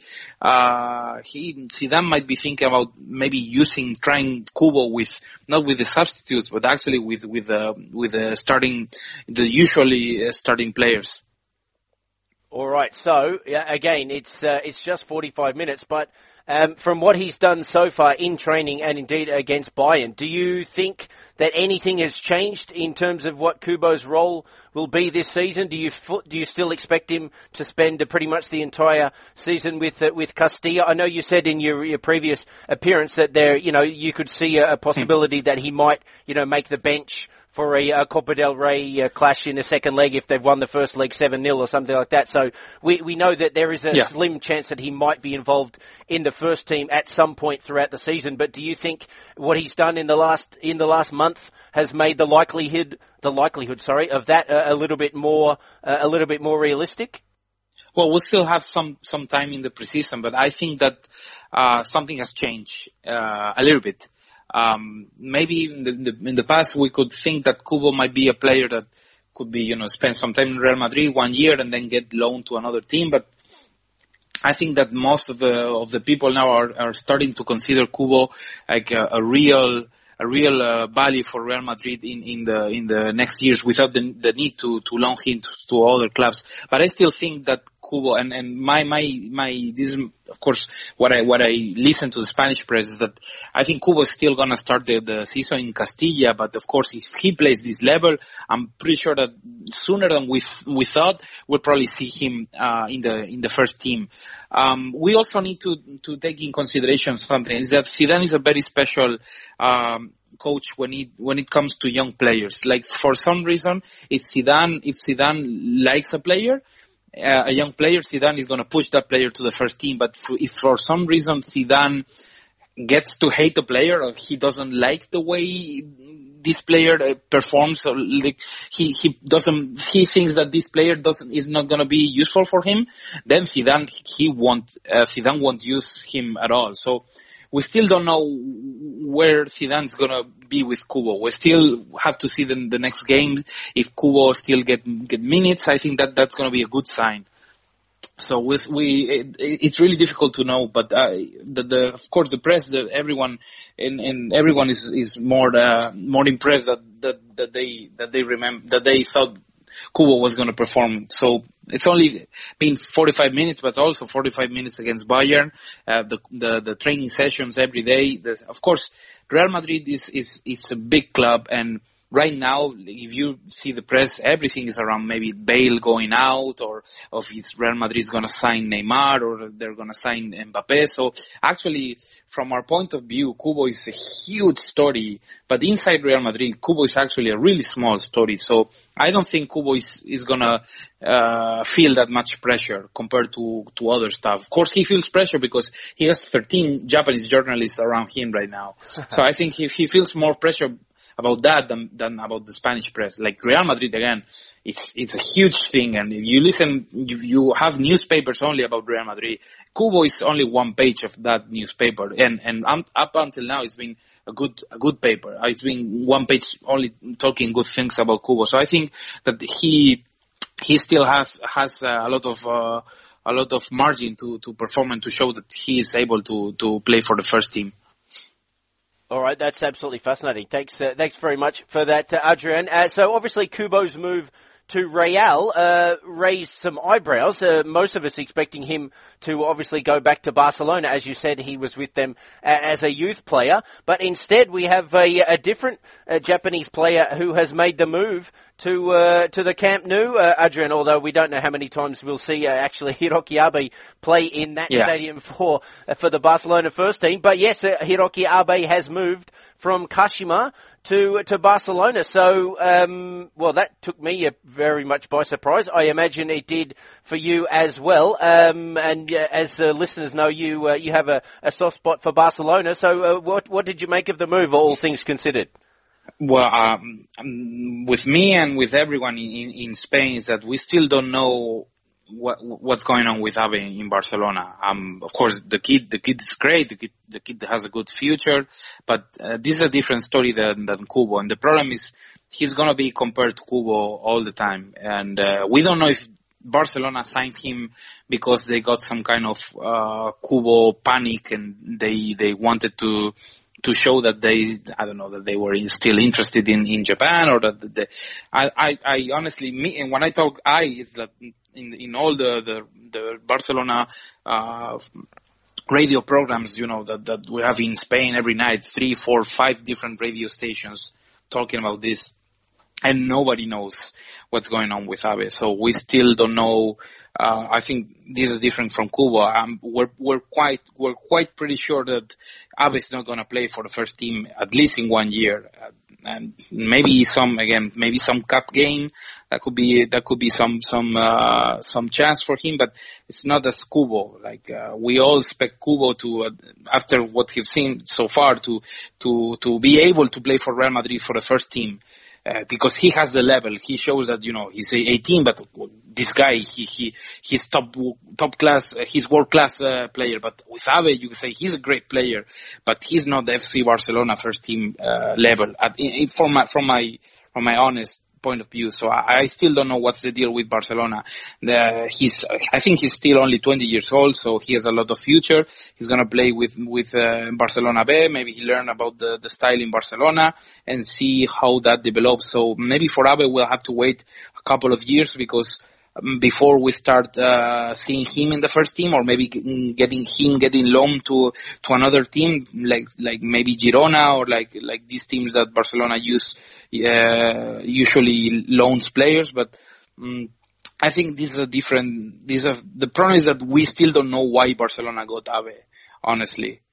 uh he Zidane might be thinking about maybe using trying Kubo with not with the substitutes, but actually with with uh, with the starting the usually uh, starting players. All right, so yeah, again, it's uh, it's just forty-five minutes, but um, from what he's done so far in training and indeed against Bayern, do you think that anything has changed in terms of what Kubo's role will be this season? Do you do you still expect him to spend uh, pretty much the entire season with uh, with Castilla? I know you said in your, your previous appearance that there, you know, you could see a, a possibility that he might, you know, make the bench for a, a Copa del Rey uh, clash in the second leg if they've won the first leg seven nil or something like that. So we, we know that there is a yeah. slim chance that he might be involved in the first team at some point throughout the season. But do you think what he's done in the last in the last month has made the likelihood the likelihood sorry of that uh, a little bit more uh, a little bit more realistic? Well, we'll still have some some time in the preseason, but I think that uh, something has changed uh, a little bit. Um, maybe in the, in the, in the past we could think that Kubo might be a player that could be, you know, spend some time in Real Madrid one year and then get loaned to another team. But I think that most of the, of the people now are, are starting to consider Kubo like a, a real, a real uh, value for Real Madrid in, in the, in the next years without the, the need to, to loan him to, to other clubs. But I still think that Kubo and, and my, my, my, this is, of course, what I, what I listen to the Spanish press is that I think Kubo is still gonna start the, the season in Castilla, but of course, if he plays this level, I'm pretty sure that sooner than we, we thought, we'll probably see him, uh, in the, in the first team. Um, we also need to, to take in consideration something, is that Zidane is a very special, um, coach when it, when it comes to young players. Like, for some reason, if Zidane, if Zidane likes a player, Uh, a young player, Zidane is going to push that player to the first team. But if for some reason Zidane gets to hate the player or he doesn't like the way this player uh, performs, or like he he doesn't he thinks that this player doesn't is not going to be useful for him, then Zidane he won't uh, Zidane won't use him at all. So we still don't know where Zidane's gonna be with Kubo. We still have to see the, the next game. If Kubo still get get minutes, I think that that's gonna be a good sign. So we, we it, it's really difficult to know, but uh, the, the of course the press, the everyone and, and everyone is is more uh, more impressed that, that that they that they remember that they thought Kubo was going to perform. So it's only been forty-five minutes, but also forty-five minutes against Bayern. Uh, the, the the training sessions every day. The, of course, Real Madrid is is is a big club, and right now, if you see the press, everything is around maybe Bale going out, or if it's Real Madrid is going to sign Neymar, or they're going to sign Mbappé. So actually, from our point of view, Kubo is a huge story, but inside Real Madrid, Kubo is actually a really small story. So I don't think Kubo is, is going to uh, feel that much pressure compared to, to other stuff. Of course, he feels pressure because he has thirteen Japanese journalists around him right now. So I think he, he feels more pressure about that than, than about the Spanish press. Like Real Madrid, again, it's, it's a huge thing. And if you listen, you, you have newspapers only about Real Madrid. Kubo is only one page of that newspaper. And, and um, up until now, it's been a good, a good paper. It's been one page only talking good things about Kubo. So I think that he, he still has, has a lot of, uh, a lot of margin to, to perform and to show that he is able to, to play for the first team. All right, that's absolutely fascinating. Thanks, uh, thanks very much for that, uh, Adrian. Uh, so obviously Kubo's move to Real uh, raised some eyebrows. Uh, most of us expecting him to obviously go back to Barcelona. As you said, he was with them uh, as a youth player. But instead, we have a, a different uh, Japanese player who has made the move to uh, to the Camp Nou, uh, Adrian, although we don't know how many times we'll see uh, actually Hiroki Abe play in that yeah. stadium for uh, for the Barcelona first team. But yes, uh, Hiroki Abe has moved from Kashima to to Barcelona. So, um, well, that took me uh, very much by surprise. I imagine it did for you as well. Um, and uh, as uh, listeners know, you uh, you have a, a soft spot for Barcelona. So, uh, what what did you make of the move, all things considered? Well, um, um, with me and with everyone in, in Spain is that we still don't know what what's going on with Abe in Barcelona. Um, of course, the kid the kid is great. The kid the kid has a good future, but uh, this is a different story than than Kubo. And the problem is he's gonna be compared to Kubo all the time, and uh, we don't know if Barcelona signed him because they got some kind of uh, Kubo panic and they they wanted to. to show that they, I don't know, that they were still interested in, in Japan, or that they, I, I, I honestly, me, and when I talk I, is that in, in all the, the, the Barcelona, uh, radio programs, you know, that, that we have in Spain every night, three, four, five different radio stations talking about this. And nobody knows what's going on with Abe. So we still don't know. Uh, I think this is different from Kubo. Um, we're, we're quite, we're quite pretty sure that Abe is not going to play for the first team at least in one year. Uh, and maybe some, again, maybe some cup game. That could be, that could be some, some, uh, some chance for him, but it's not as Kubo. Like, uh, we all expect Kubo to, uh, after what we've seen so far, to, to, to be able to play for Real Madrid for the first team. Uh, because he has the level, he shows that, you know, he's eighteen, but this guy, he, he, he's top, top class, uh, he's world class, uh, player. But with Abe, you can say he's a great player, but he's not the F C Barcelona first team, uh, level at, in, from my, from my, from my honest point of view. So I, I still don't know what's the deal with Barcelona. The, he's, I think he's still only twenty years old, so he has a lot of future. He's gonna play with, with, uh, Barcelona B. Maybe he learn about the, the style in Barcelona and see how that develops. So maybe for Abe, we'll have to wait a couple of years because um, before we start, uh, seeing him in the first team, or maybe getting him getting loaned to, to another team, like, like maybe Girona, or like, like these teams that Barcelona use, uh, usually loans players. But, um, I think this is a different, this is, the problem is that we still don't know why Barcelona got Abe, honestly.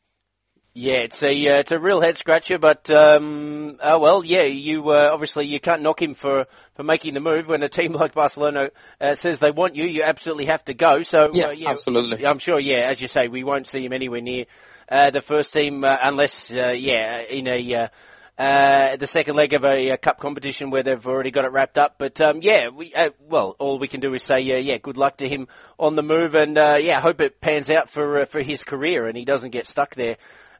Yeah, it's a uh, it's a real head scratcher, but um, oh well, yeah, you uh, obviously you can't knock him for, for making the move. When a team like Barcelona uh, says they want you, you absolutely have to go. So yeah, uh, yeah, absolutely. I'm sure. Yeah, as you say, we won't see him anywhere near uh, the first team uh, unless uh, yeah in a uh, uh, the second leg of a, a cup competition where they've already got it wrapped up. But um, yeah, we uh, well, all we can do is say uh, yeah, good luck to him on the move, and uh, yeah, hope it pans out for uh, for his career and he doesn't get stuck there.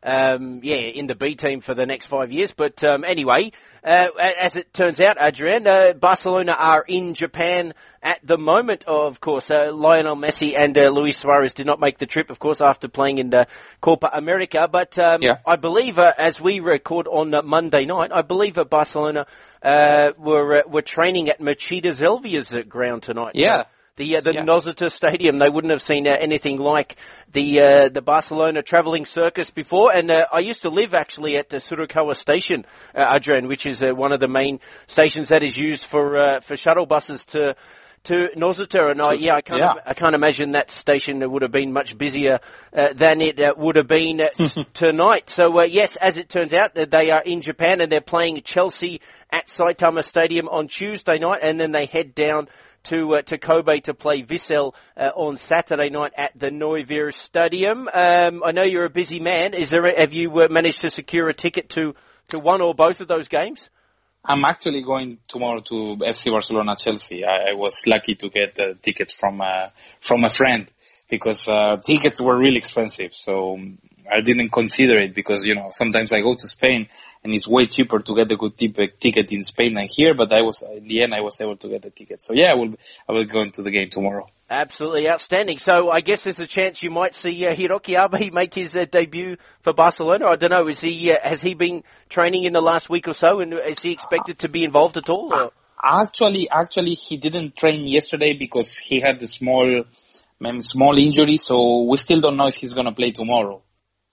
Um, yeah, in the B team for the next five years. But um, anyway, uh, as it turns out, Adrian, uh, Barcelona are in Japan at the moment. Of course, uh, Lionel Messi and uh, Luis Suarez did not make the trip, of course, after playing in the Copa America. But um, yeah. I believe, uh, as we record on uh, Monday night, I believe uh, Barcelona uh, were uh, were training at Machida Zelvia's uh, ground tonight. Yeah. So, The uh, the yeah. Nosota Stadium, they wouldn't have seen uh, anything like the uh, the Barcelona travelling circus before. And uh, I used to live actually at the Surukawa station, uh, Adrian, which is uh, one of the main stations that is used for uh, for shuttle buses to to Nosota. And I, yeah, I can't yeah. I can't imagine that station would have been much busier uh, than it uh, would have been uh, tonight. So uh, yes, as it turns out, they are in Japan and they're playing Chelsea at Saitama Stadium on Tuesday night, and then they head down to uh, to Kobe to play Vissel uh, on Saturday night at the Neuwier Stadium. Um, I know you're a busy man. Is there? A, have you uh, managed to secure a ticket to, to one or both of those games? I'm actually going tomorrow to F C Barcelona Chelsea. I, I was lucky to get a ticket from a, from a friend because uh, tickets were really expensive. So I didn't consider it because, you know, sometimes I go to Spain and it's way cheaper to get a good t- ticket in Spain than here. But I was, in the end, I was able to get the ticket. So yeah, I will, I will go into the game tomorrow. Absolutely outstanding. So I guess there's a chance you might see uh, Hiroki Abe make his uh, debut for Barcelona. I don't know. Is he, uh, has he been training in the last week or so, and is he expected to be involved at all? Or? Actually, actually, he didn't train yesterday because he had a small, small injury. So we still don't know if he's going to play tomorrow.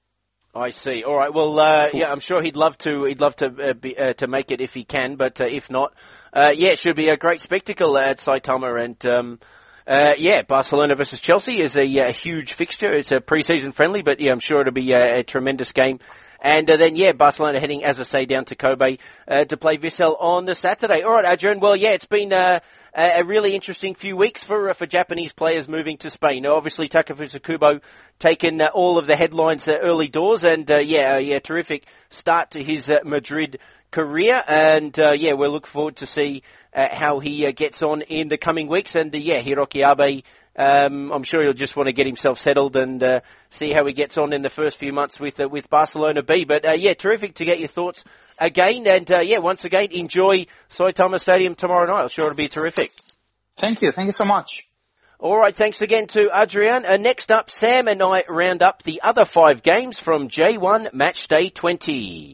I see. All right. Well, uh, yeah, I'm sure he'd love to. He'd love to uh, be, uh, to make it if he can, but uh, if not, uh, yeah, it should be a great spectacle at Saitama. And um, uh, yeah, Barcelona versus Chelsea is a, a huge fixture. It's a pre-season friendly, but yeah, I'm sure it'll be a, a tremendous game. And uh, then, yeah, Barcelona heading, as I say, down to Kobe uh, to play Vissel on the Saturday. All right, Adrian. Well, yeah, it's been uh, a really interesting few weeks for uh, for Japanese players moving to Spain. Now, obviously, Takefusa Kubo taken uh, all of the headlines uh, early doors, and uh, yeah, uh, yeah, terrific start to his uh, Madrid career. And uh, yeah, we'll look forward to see uh, how he uh, gets on in the coming weeks. And uh, yeah, Hiroki Abe. Um, I'm sure he'll just want to get himself settled and uh, see how he gets on in the first few months with uh, with Barcelona B. But uh, yeah, terrific to get your thoughts again. And uh, yeah, once again, enjoy Saitama Stadium tomorrow night. I'm sure it'll be terrific. Thank you. Thank you so much. All right, thanks again to Adrian. Uh, next up, Sam and I round up the other five games from J one Match Day twenty.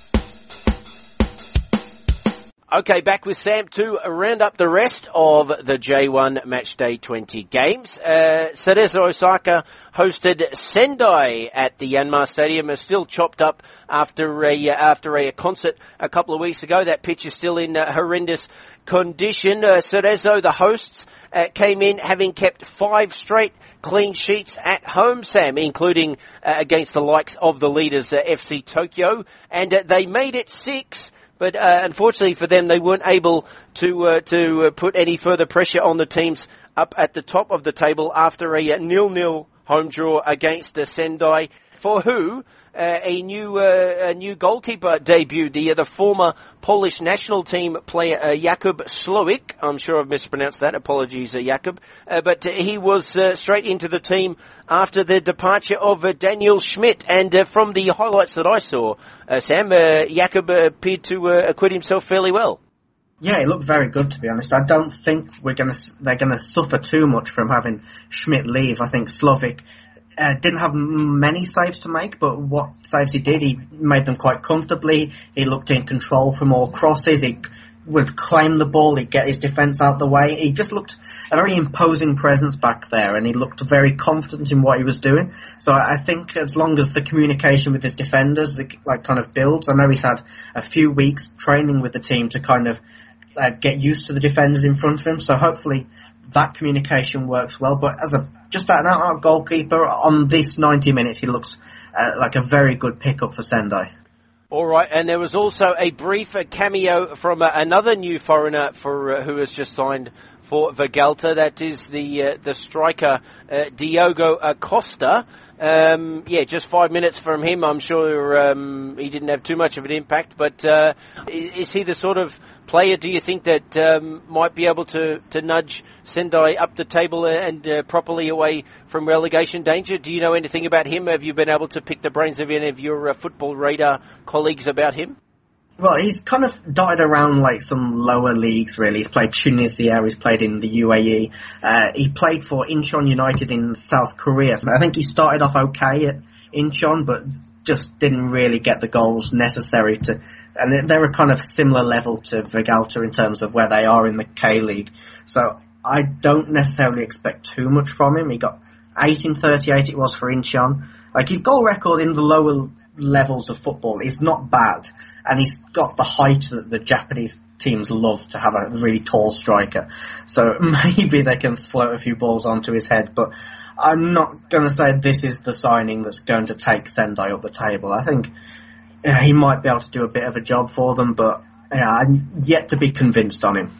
Okay, back with Sam to round up the rest of the J one Matchday twenty games. Uh, Cerezo Osaka hosted Sendai at the Yanmar Stadium. Is still chopped up after a, after a concert a couple of weeks ago. That pitch is still in uh, horrendous condition. Uh, Cerezo, the hosts, uh, came in having kept five straight clean sheets at home, Sam, including uh, against the likes of the leaders, uh, F C Tokyo. And uh, they made it six. But uh, unfortunately for them, they weren't able to uh, to uh, put any further pressure on the teams up at the top of the table after a uh, nil-nil home draw against uh, Sendai, for who uh, a new uh, a new goalkeeper debuted. The uh, the former Polish national team player uh, Jakub Slowik. I'm sure I've mispronounced that. Apologies, uh, Jakub. Uh, but uh, he was uh, straight into the team after the departure of uh, Daniel Schmidt. And uh, from the highlights that I saw, uh, Sam, uh, Jakub uh, appeared to uh, acquit himself fairly well. Yeah, he looked very good, to be honest. I don't think we're gonna they're gonna suffer too much from having Schmidt leave. I think Slowik uh, didn't have many saves to make, but what saves he did, he made them quite comfortably. He looked in control from all crosses. He would claim the ball. He'd get his defence out the way. He just looked a very imposing presence back there, and he looked very confident in what he was doing. So I think as long as the communication with his defenders, like, kind of builds. I know he's had a few weeks training with the team to kind of uh, get used to the defenders in front of him. So hopefully that communication works well. But as a just an out-and-out goalkeeper on this ninety minutes, he looks uh, like a very good pickup for Sendai. All right, and there was also a brief uh, cameo from uh, another new foreigner for uh, who has just signed for Vegalta. That is the uh, the striker uh, Diogo Acosta. Um, yeah, just five minutes from him. I'm sure um, he didn't have too much of an impact, but uh, is he the sort of player, do you think, that um, might be able to, to nudge Sendai up the table and uh, properly away from relegation danger? Do you know anything about him? Have you been able to pick the brains of any of your uh, football radar colleagues about him? Well, he's kind of dotted around like some lower leagues, really. He's played Tunisia, he's played in the U A E. Uh, he played for Incheon United in South Korea. So I think he started off okay at Incheon, but just didn't really get the goals necessary to... And they're a kind of similar level to Vegalta in terms of where they are in the K-League. So I don't necessarily expect too much from him. He got eighteen thirty-eight it was for Incheon. Like, his goal record in the lower levels of football is not bad. And he's got the height that the Japanese teams love, to have a really tall striker. So maybe they can float a few balls onto his head. But I'm not going to say this is the signing that's going to take Sendai up the table. I think yeah, he might be able to do a bit of a job for them, but yeah, I'm yet to be convinced on him.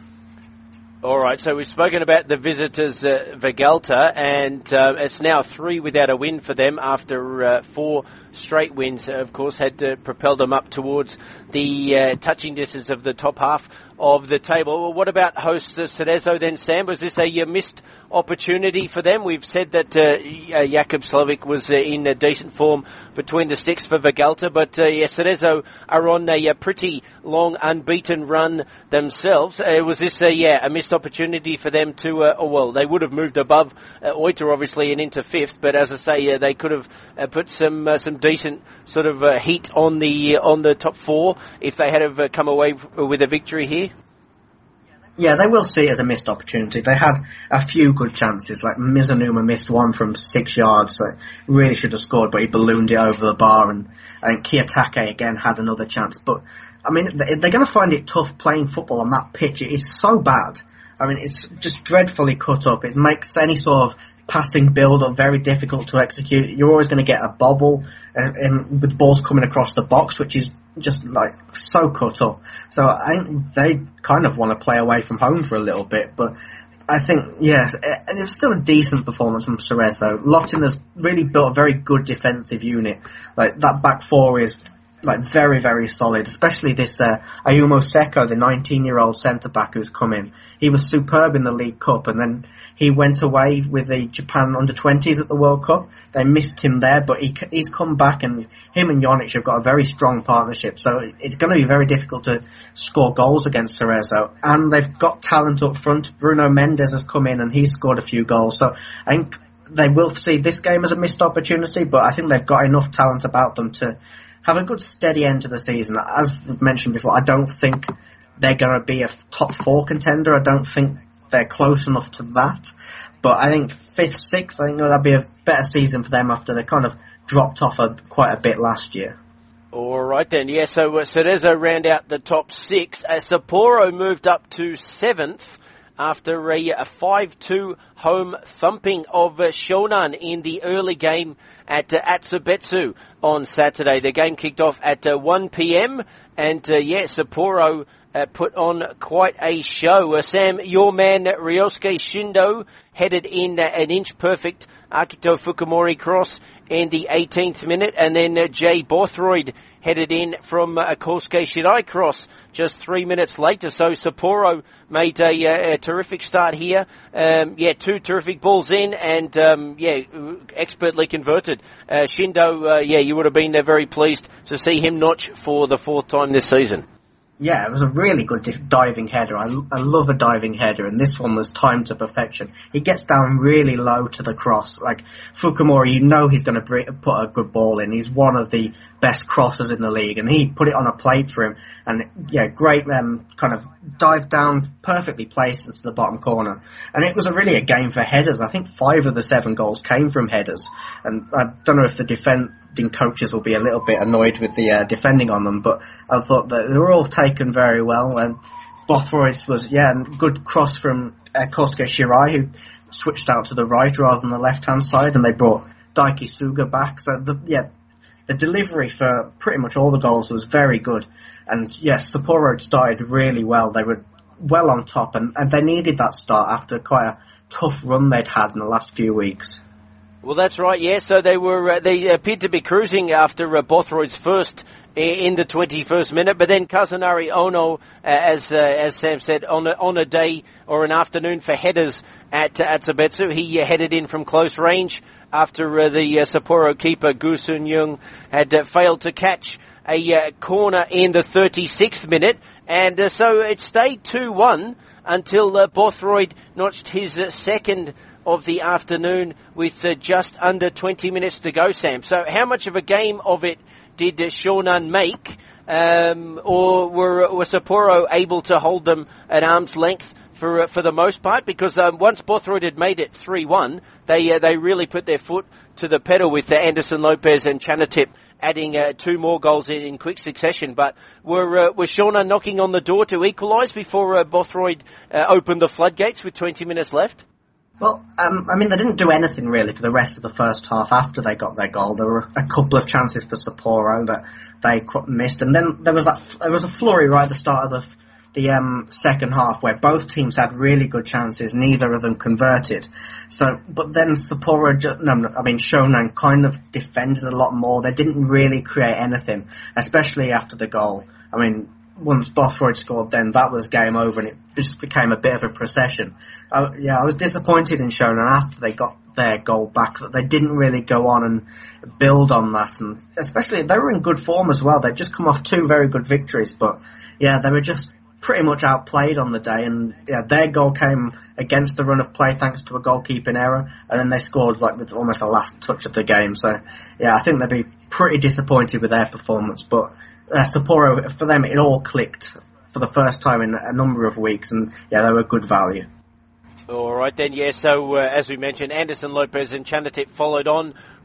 All right, so we've spoken about the visitors, uh, Vegalta, and uh, it's now three without a win for them after uh, four straight wins, of course, had uh, propelled them up towards the uh, touching distance of the top half of the table. Well, what about hosts uh, Cerezo then, Sam? Was this a uh, missed opportunity for them? We've said that uh, uh, Jakub Slowik was uh, in uh, decent form between the sticks for Vegalta, but uh, yeah, Cerezo are on a, a pretty long unbeaten run themselves. Uh, was this uh, yeah, a missed opportunity for them to, uh, oh, well, they would have moved above uh, Oita, obviously, and into fifth, but as I say, uh, they could have uh, put some uh, some decent sort of uh, heat on the uh, on the top four if they had have uh, come away with a victory here? Yeah, they will see it as a missed opportunity. They had a few good chances, like Mizunuma missed one from six yards, so really should have scored, but he ballooned it over the bar, and I think Kiyotake again had another chance. But I mean, they're going to find it tough playing football on that pitch. It is so bad. I mean, it's just dreadfully cut up. It makes any sort of passing build-up very difficult to execute. You're always going to get a bobble uh, in, with balls coming across the box, which is just like so cut up. So I think they kind of want to play away from home for a little bit, but I think, yeah, and it was still a decent performance from Serres though. Lottin has really built a very good defensive unit. Like, that back four is like very, very solid, especially this uh, Ayumu Seko, the nineteen-year-old centre-back who's come in. He was superb in the League Cup, and then he went away with the Japan under twenties at the World Cup. They missed him there, but he, he's come back, and him and Jonic have got a very strong partnership, so it's going to be very difficult to score goals against Cerezo. And they've got talent up front. Bruno Mendes has come in, and he's scored a few goals, so I think they will see this game as a missed opportunity, but I think they've got enough talent about them to have a good steady end to the season. As we've mentioned before, I don't think they're going to be a top four contender. I don't think they're close enough to that. But I think fifth, sixth, I think that'd be a better season for them after they kind of dropped off a, quite a bit last year. All right then, yeah, so uh, Cerezo round out the top six. Uh, Sapporo moved up to seventh after a, a five two home thumping of uh, Shonan in the early game at uh, Atsubetsu on Saturday. The game kicked off at uh, one p.m. and, uh, yeah, Sapporo uh, put on quite a show. Uh, Sam, your man Ryosuke Shindo headed in uh, an inch-perfect Akito Fukumori cross in the eighteenth minute, and then uh, Jay Bothroyd headed in from uh, a Kosuke Shirai cross just three minutes later. So Sapporo made a, a, a terrific start here. Um, yeah, two terrific balls in, and um, yeah, expertly converted. Uh, Shindo, uh, yeah, you would have been uh, very pleased to see him notch for the fourth time this season. Yeah, it was a really good diving header. I, I love a diving header, and this one was timed to perfection. He gets down really low to the cross. Like, Fukumori, you know he's going to put a good ball in. He's one of the best crossers in the league, and he put it on a plate for him. And, yeah, great um, kind of dive down, perfectly placed into the bottom corner. And it was a really a game for headers. I think five of the seven goals came from headers. And I don't know if the defense coaches will be a little bit annoyed with the uh, defending on them, but I thought that they were all taken very well. And Bothroyd was, yeah, a good cross from uh, Kosuke Shirai, who switched out to the right rather than the left-hand side, and they brought Daiki Suga back. So, the, yeah, the delivery for pretty much all the goals was very good. And, yes, Sapporo started really well. They were well on top, and, and they needed that start after quite a tough run they'd had in the last few weeks. Well, that's right, yeah. So they were, uh, they appeared to be cruising after uh, Bothroyd's first in the twenty-first minute, but then Kazunari Ono, uh, as uh, as Sam said, on a, on a day or an afternoon for headers at uh, Atsubetsu, he uh, headed in from close range after uh, the uh, Sapporo keeper Gu Sun-young had uh, failed to catch a uh, corner in the thirty-sixth minute, and uh, so it stayed two one until uh, Bothroyd notched his uh, second of the afternoon with uh, just under twenty minutes to go, Sam. So how much of a game of it did uh, Shonan make, um, or were, were Sapporo able to hold them at arm's length for uh, for the most part? Because um, once Bothroyd had made it three one, they uh, they really put their foot to the pedal with uh, Anderson Lopez and Chanatip adding uh, two more goals in, in quick succession. But were uh, were Shonan knocking on the door to equalise before uh, Bothroyd uh, opened the floodgates with twenty minutes left? Well, um, I mean, they didn't do anything really for the rest of the first half after they got their goal. There were a couple of chances for Sapporo that they missed, and then there was that there was a flurry right at the start of the the um, second half where both teams had really good chances, neither of them converted. So, but then Sapporo, just, no, I mean Shonan kind of defended a lot more. They didn't really create anything, especially after the goal. I mean, once Bothroyd scored, then that was game over, and it just became a bit of a procession. Uh, yeah, I was disappointed in Shonan after they got their goal back that they didn't really go on and build on that, and especially they were in good form as well. They'd just come off two very good victories, but yeah, they were just pretty much outplayed on the day, and yeah, their goal came against the run of play thanks to a goalkeeping error, and then they scored like with almost the last touch of the game. So yeah, I think they'd be pretty disappointed with their performance, but Uh, Sapporo, for them, it all clicked for the first time in a number of weeks, and yeah, they were good value. All right then, yeah, so uh, as we mentioned, Anderson Lopez and Chanatip followed on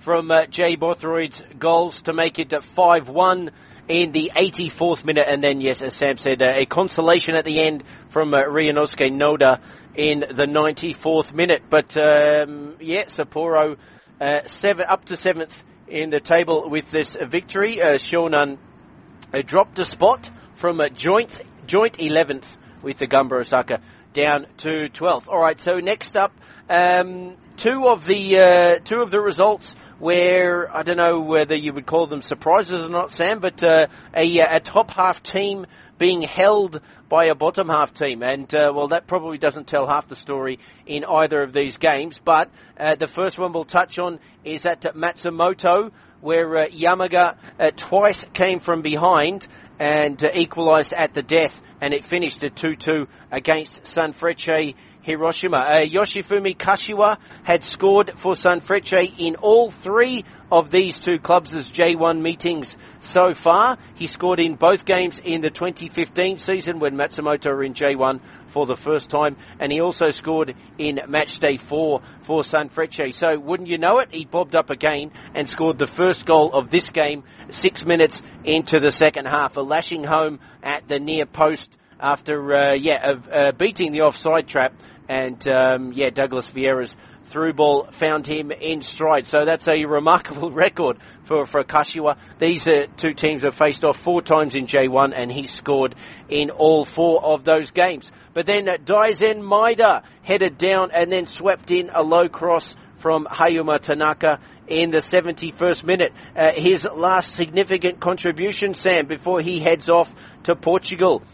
from uh, Jay Bothroyd's goals to make it five one in the eighty-fourth minute. And then, yes, as Sam said, uh, a consolation at the end from uh, Ryunosuke Noda in the ninety-fourth minute. But, um, yeah, Sapporo uh, seven, up to seventh in the table with this victory. Uh, Shonan uh, dropped a spot from a joint joint eleventh with the Gamba Osaka down to twelfth. All right, so next up, um, two of the uh, two of the results where I don't know whether you would call them surprises or not, Sam, but uh, a, a top half team being held by a bottom half team, and uh, well, that probably doesn't tell half the story in either of these games. But uh, the first one we'll touch on is at Matsumoto, where uh, Yamaga uh, twice came from behind and uh, equalised at the death, and it finished at two two against Sanfrecce Hiroshima. Uh, Yoshifumi Kashiwa had scored for Sanfrecce in all three of these two clubs' J one meetings so far. He scored in both games in the twenty fifteen season when Matsumoto were in J one for the first time, and he also scored in match day four for Sanfrecce. So wouldn't you know it, he bobbed up again and scored the first goal of this game six minutes into the second half, a lashing home at the near post after uh, yeah uh, beating the offside trap, and um, yeah Douglas Vieira's through ball found him in stride. So that's a remarkable record for, for Kashiwa. These uh, two teams have faced off four times in J one, and he scored in all four of those games. But then uh, Daizen Maeda headed down and then swept in a low cross from Hayuma Tanaka in the seventy-first minute. Uh, his last significant contribution, Sam, before he heads off to Portugal.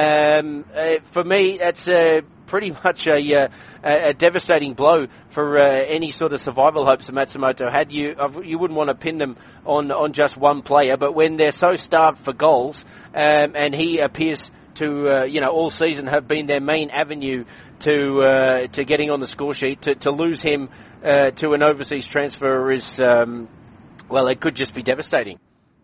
Um, uh, for me, that's uh, pretty much a, uh, a devastating blow for uh, any sort of survival hopes that Matsumoto had. You you wouldn't want to pin them on, on just one player, but when they're so starved for goals, um, and he appears to, uh, you know, all season have been their main avenue to uh, to getting on the score sheet, to, to lose him uh, to an overseas transfer is, um, well, it could just be devastating.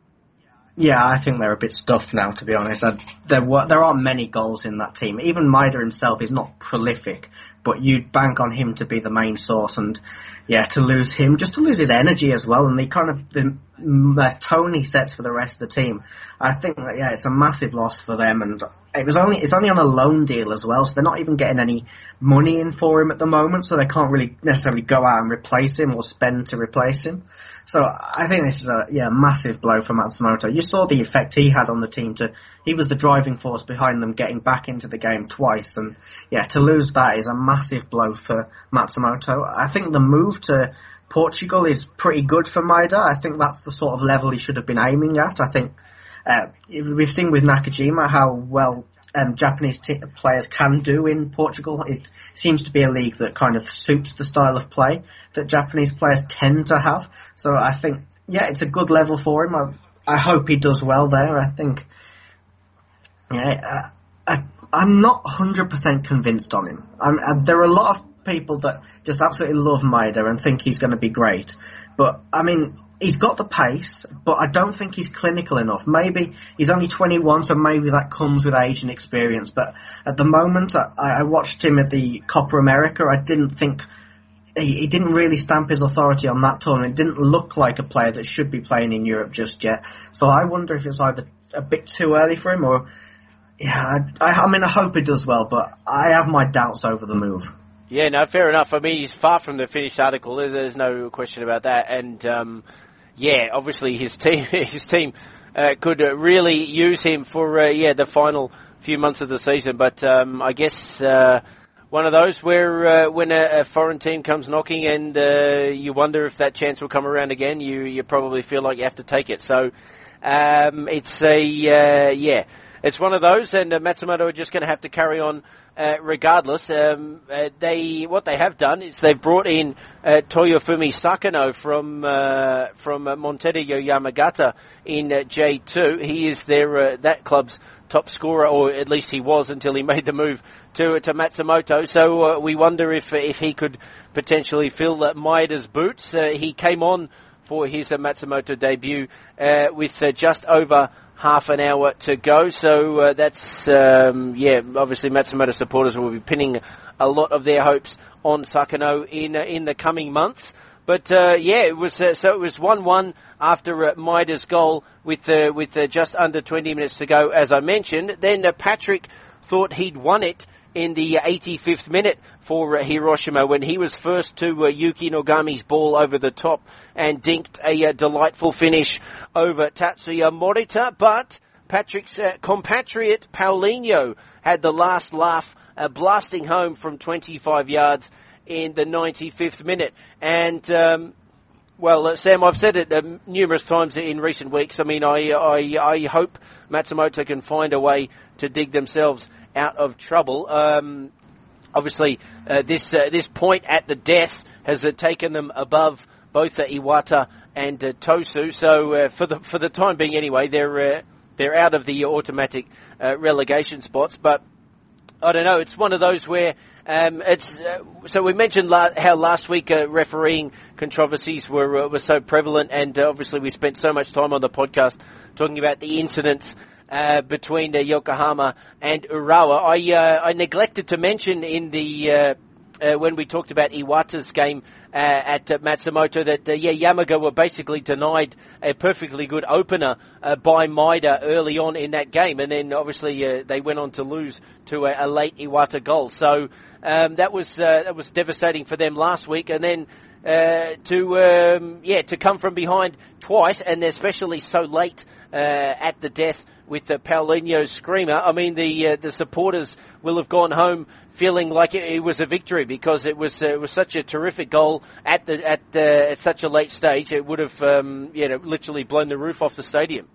Yeah, I think they're a bit stuffed now, to be honest. I, there were, there aren't many goals in that team. Even Maeda himself is not prolific, but you'd bank on him to be the main source, and yeah, to lose him, just to lose his energy as well, and the kind of the, the tone he sets for the rest of the team. I think that, yeah, it's a massive loss for them, and it was only it's only on a loan deal as well, so they're not even getting any money in for him at the moment, so they can't really necessarily go out and replace him or spend to replace him. So I think this is a yeah massive blow for Matsumoto. You saw the effect he had on the team. To he was the driving force behind them getting back into the game twice, and yeah, to lose that is a massive blow for Matsumoto. I think the move to Portugal is pretty good for Maeda. I think that's the sort of level he should have been aiming at. I think uh, we've seen with Nakajima how well um, Japanese t- players can do in Portugal. It seems to be a league that kind of suits the style of play that Japanese players tend to have. So I think, yeah, it's a good level for him. I, I hope he does well there. I think, yeah, I, I, I'm not one hundred percent convinced on him. I'm, I, there are a lot of people that just absolutely love Maeda and think he's going to be great. But, I mean, he's got the pace, but I don't think he's clinical enough. Maybe he's only twenty-one, so maybe that comes with age and experience. But at the moment, I, I watched him at the Copa America. I didn't think he, he didn't really stamp his authority on that tournament. It didn't look like a player that should be playing in Europe just yet. So I wonder if it's either a bit too early for him, or yeah, I, I mean, I hope he does well, but I have my doubts over the move. Yeah, no, fair enough. I mean, he's far from the finished article. There's, there's no question about that. And um, yeah, obviously his team, his team uh, could uh, really use him for uh, yeah the final few months of the season. But um, I guess uh, one of those where uh, when a, a foreign team comes knocking and uh, you wonder if that chance will come around again, you you probably feel like you have to take it. So um, it's a uh, yeah, it's one of those, and uh, Matsumoto are just going to have to carry on. Uh, regardless, um, uh, they what they have done is they've brought in uh, Toyofumi Sakano from uh, from uh, Montevideo Yamagata in uh, J two. He is their uh, that club's top scorer, or at least he was until he made the move to to Matsumoto. So uh, we wonder if if he could potentially fill uh, Maeda's boots. Uh, he came on for his uh, Matsumoto debut uh, with uh, just over half an hour to go, so uh, that's, um, yeah, obviously Matsumoto supporters will be pinning a lot of their hopes on Sakano in uh, in the coming months. But uh, yeah, it was uh, so it was one one after uh, Maida's goal with uh, with uh, just under twenty minutes to go, as I mentioned. Then uh, Patrick thought he'd won it in the eighty-fifth minute for uh, Hiroshima when he was first to uh, Yuki Nogami's ball over the top and dinked a uh, delightful finish over Tatsuya Morita. But Patrick's uh, compatriot Paulinho had the last laugh, uh, blasting home from twenty-five yards in the ninety-fifth minute. And, um, well, uh, Sam, I've said it uh, numerous times in recent weeks. I mean, I, I, I hope Matsumoto can find a way to dig themselves out of trouble. Um, obviously, uh, this uh, this point at the death has uh, taken them above both uh, Iwata and uh, Tosu. So uh, for the for the time being, anyway, they're uh, they're out of the automatic uh, relegation spots. But I don't know. It's one of those where um, it's. Uh, so we mentioned la- how last week uh, refereeing controversies were uh, were so prevalent, and uh, obviously we spent so much time on the podcast talking about the incidents uh, between uh, Yokohama and Urawa. I uh, I neglected to mention in the uh, uh, when we talked about Iwata's game uh, at uh, Matsumoto that uh, yeah Yamaga were basically denied a perfectly good opener uh, by Maida early on in that game, and then obviously uh, they went on to lose to a, a late Iwata goal. So um, that was uh, that was devastating for them last week, and then uh, to um, yeah to come from behind twice, and especially so late uh, at the death with the Paulinho screamer. I mean, the uh, the supporters will have gone home feeling like it, it was a victory, because it was uh, it was such a terrific goal at the at the, at such a late stage. It would have um, you know literally blown the roof off the stadium.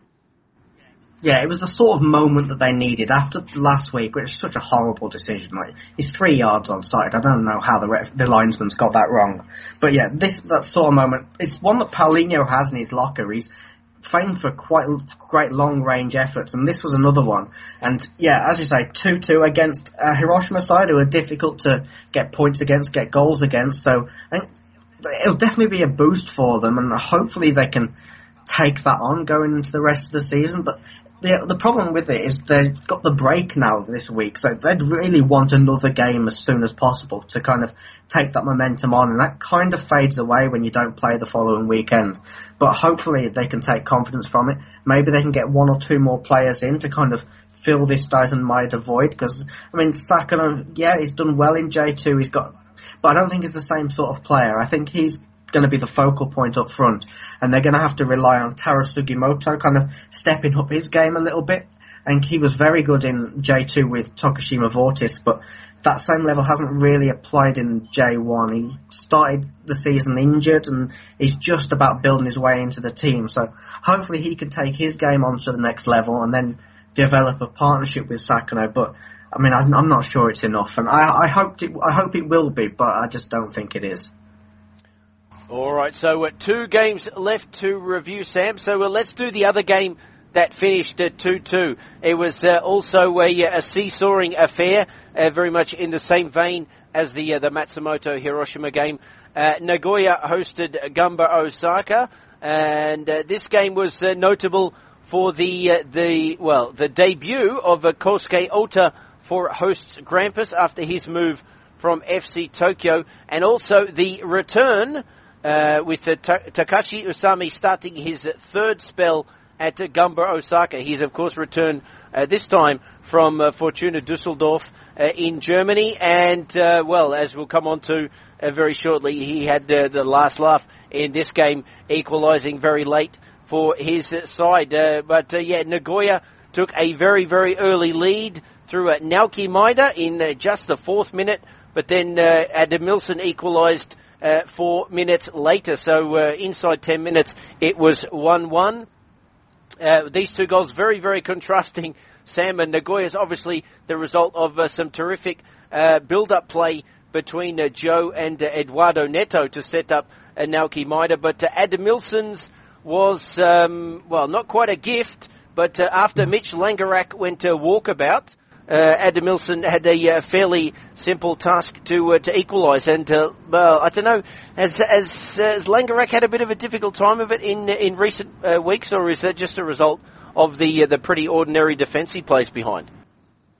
Yeah, it was the sort of moment that they needed after last week, which was such a horrible decision. Like, he's three yards onside. I don't know how the ref, the linesman's got that wrong. But yeah, this that sort of moment, it's one that Paulinho has in his locker. He's famed for quite great long-range efforts, and this was another one. And yeah, as you say, two two against uh, Hiroshima side, who are difficult to get points against, get goals against. So I think it'll definitely be a boost for them, and hopefully they can take that on going into the rest of the season. But the the problem with it is they've got the break now this week, so they'd really want another game as soon as possible to kind of take that momentum on, and that kind of fades away when you don't play the following weekend. But hopefully they can take confidence from it. Maybe they can get one or two more players in to kind of fill this Daisen Maeda void, because, I mean, Sakano, yeah, he's done well in J two, he's got, but I don't think he's the same sort of player. I think he's going to be the focal point up front, and they're going to have to rely on Taro Sugimoto kind of stepping up his game a little bit. And he was very good in J two with Tokushima Vortis, but that same level hasn't really applied in J one. He started the season injured, and he's just about building his way into the team. So hopefully he can take his game on to the next level and then develop a partnership with Sakano. But I mean, I'm, I'm not sure it's enough, and I, I hope it, I hope it will be, but I just don't think it is. All right, so uh, two games left to review, Sam. So uh, let's do the other game that finished at two two. It was uh, also a, a seesawing affair, uh, very much in the same vein as the uh, the Matsumoto Hiroshima game. Uh, Nagoya hosted Gamba Osaka, and uh, this game was uh, notable for the uh, the well the debut of uh, Kosuke Ota for hosts Grampus after his move from F C Tokyo, and also the return uh, with uh, Ta- Takashi Usami starting his third spell at uh, Gamba Osaka. He's, of course, returned uh, this time from uh, Fortuna Dusseldorf uh, in Germany. And, uh, well, as we'll come on to uh, very shortly, he had uh, the last laugh in this game, equalising very late for his uh, side. Uh, but, uh, yeah, Nagoya took a very, very early lead through uh, Naoki Maeda in uh, just the fourth minute. But then uh, Adamilson equalised uh, four minutes later. So uh, inside ten minutes, it was one one. Uh, these two goals very, very contrasting, Sam, and Nagoya's obviously the result of uh, some terrific uh, build-up play between uh, Joe and uh, Eduardo Neto to set up uh, Naoki Maeda. But uh, Adamilson's was, um, well, not quite a gift, but uh, after Mitch Langerak went to walkabout, uh, Adamilson had a uh, fairly simple task to uh, to equalise. And, uh, well, I don't know, has, has, has Langerak had a bit of a difficult time of it in in recent uh, weeks, or is that just a result of the uh, the pretty ordinary defence he plays behind?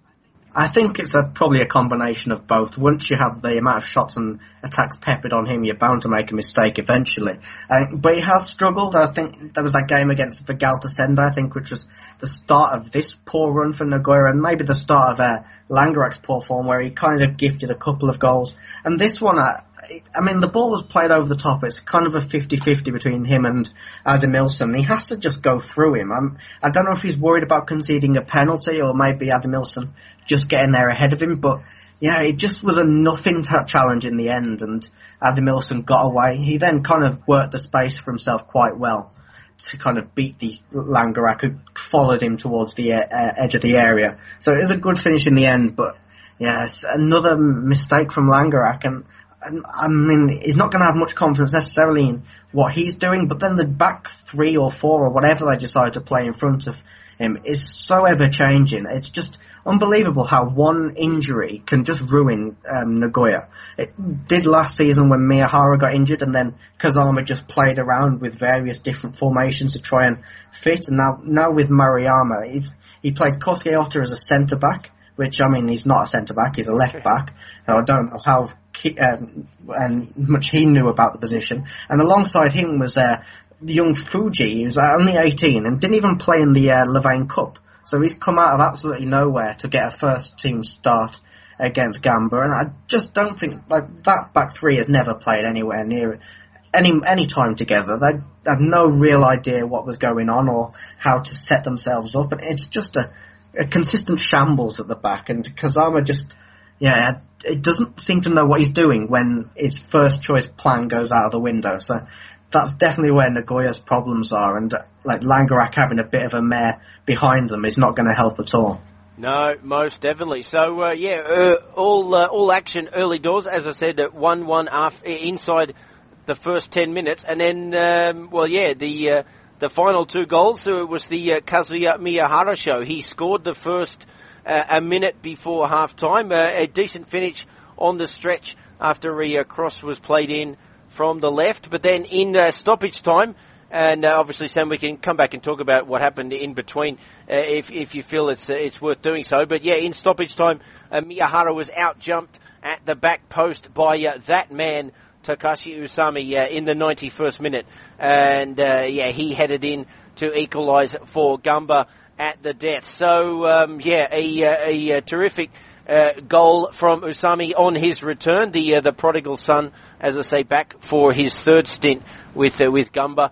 I think it's a, probably a combination of both. Once you have the amount of shots and attacks peppered on him, you're bound to make a mistake eventually. Uh, but he has struggled. I think there was that game against Vegalta Sendai, I think, which was the start of this poor run for Nagoya, and maybe the start of uh, Langerak's poor form, where he kind of gifted a couple of goals. And this one, I, I mean, the ball was played over the top. It's kind of a fifty-fifty between him and Adamilson. He has to just go through him. I'm, I don't know if he's worried about conceding a penalty, or maybe Adamilson just getting there ahead of him, but yeah, it just was a nothing t- challenge in the end, and Adamilson got away. He then kind of worked the space for himself quite well to kind of beat the Langerak, who followed him towards the uh, edge of the area. So it was a good finish in the end, but yeah, it's another mistake from Langerak, and, and I mean, he's not going to have much confidence necessarily in what he's doing, but then the back three or four or whatever they decide to play in front of him is so ever-changing. It's just unbelievable how one injury can just ruin um, Nagoya. It did last season when Miyahara got injured, and then Kazama just played around with various different formations to try and fit. And now, now with Maruyama, he, he played Kosuke Ota as a centre-back, which, I mean, he's not a centre-back, he's a left-back. So I don't know how um, and much he knew about the position. And alongside him was uh, young Fuji, who's only eighteen and didn't even play in the uh, Levain Cup. So he's come out of absolutely nowhere to get a first team start against Gamba, and I just don't think, like, that back three has never played anywhere near any any time together. They have no real idea what was going on or how to set themselves up, and it's just a, a consistent shambles at the back, and Kazama just, yeah, it doesn't seem to know what he's doing when his first choice plan goes out of the window. So that's definitely where Nagoya's problems are, and uh, like Langerak having a bit of a mare behind them is not going to help at all. No, most definitely. So uh, yeah, uh, all uh, all action early doors, as I said, at one one after inside the first ten minutes, and then um, well, yeah, the uh, the final two goals. So it was the uh, Kazuya Miyahara show. He scored the first uh, a minute before half time. Uh, a decent finish on the stretch after a uh, cross was played in from the left, but then in uh, stoppage time, and uh, obviously, Sam, we can come back and talk about what happened in between uh, if if you feel it's uh, it's worth doing so. But yeah, in stoppage time, uh, Miyahara was out jumped at the back post by uh, that man Takashi Usami uh, in the ninety-first minute, and uh, yeah, he headed in to equalise for Gamba at the death. So um, yeah, a, a, a terrific Uh, goal from Usami on his return, the uh, the prodigal son, as I say, back for his third stint with uh, with Gamba.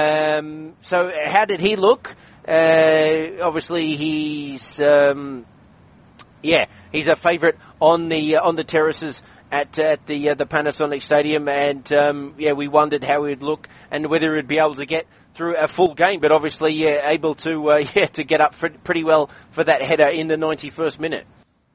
Um, so how did he look? Uh, obviously, he's um, yeah, he's a favourite on the uh, on the terraces at at the uh, the Panasonic Stadium, and um, yeah, we wondered how he'd look and whether he'd be able to get through a full game. But obviously, yeah, able to uh, yeah to get up pretty well for that header in the ninety-first minute.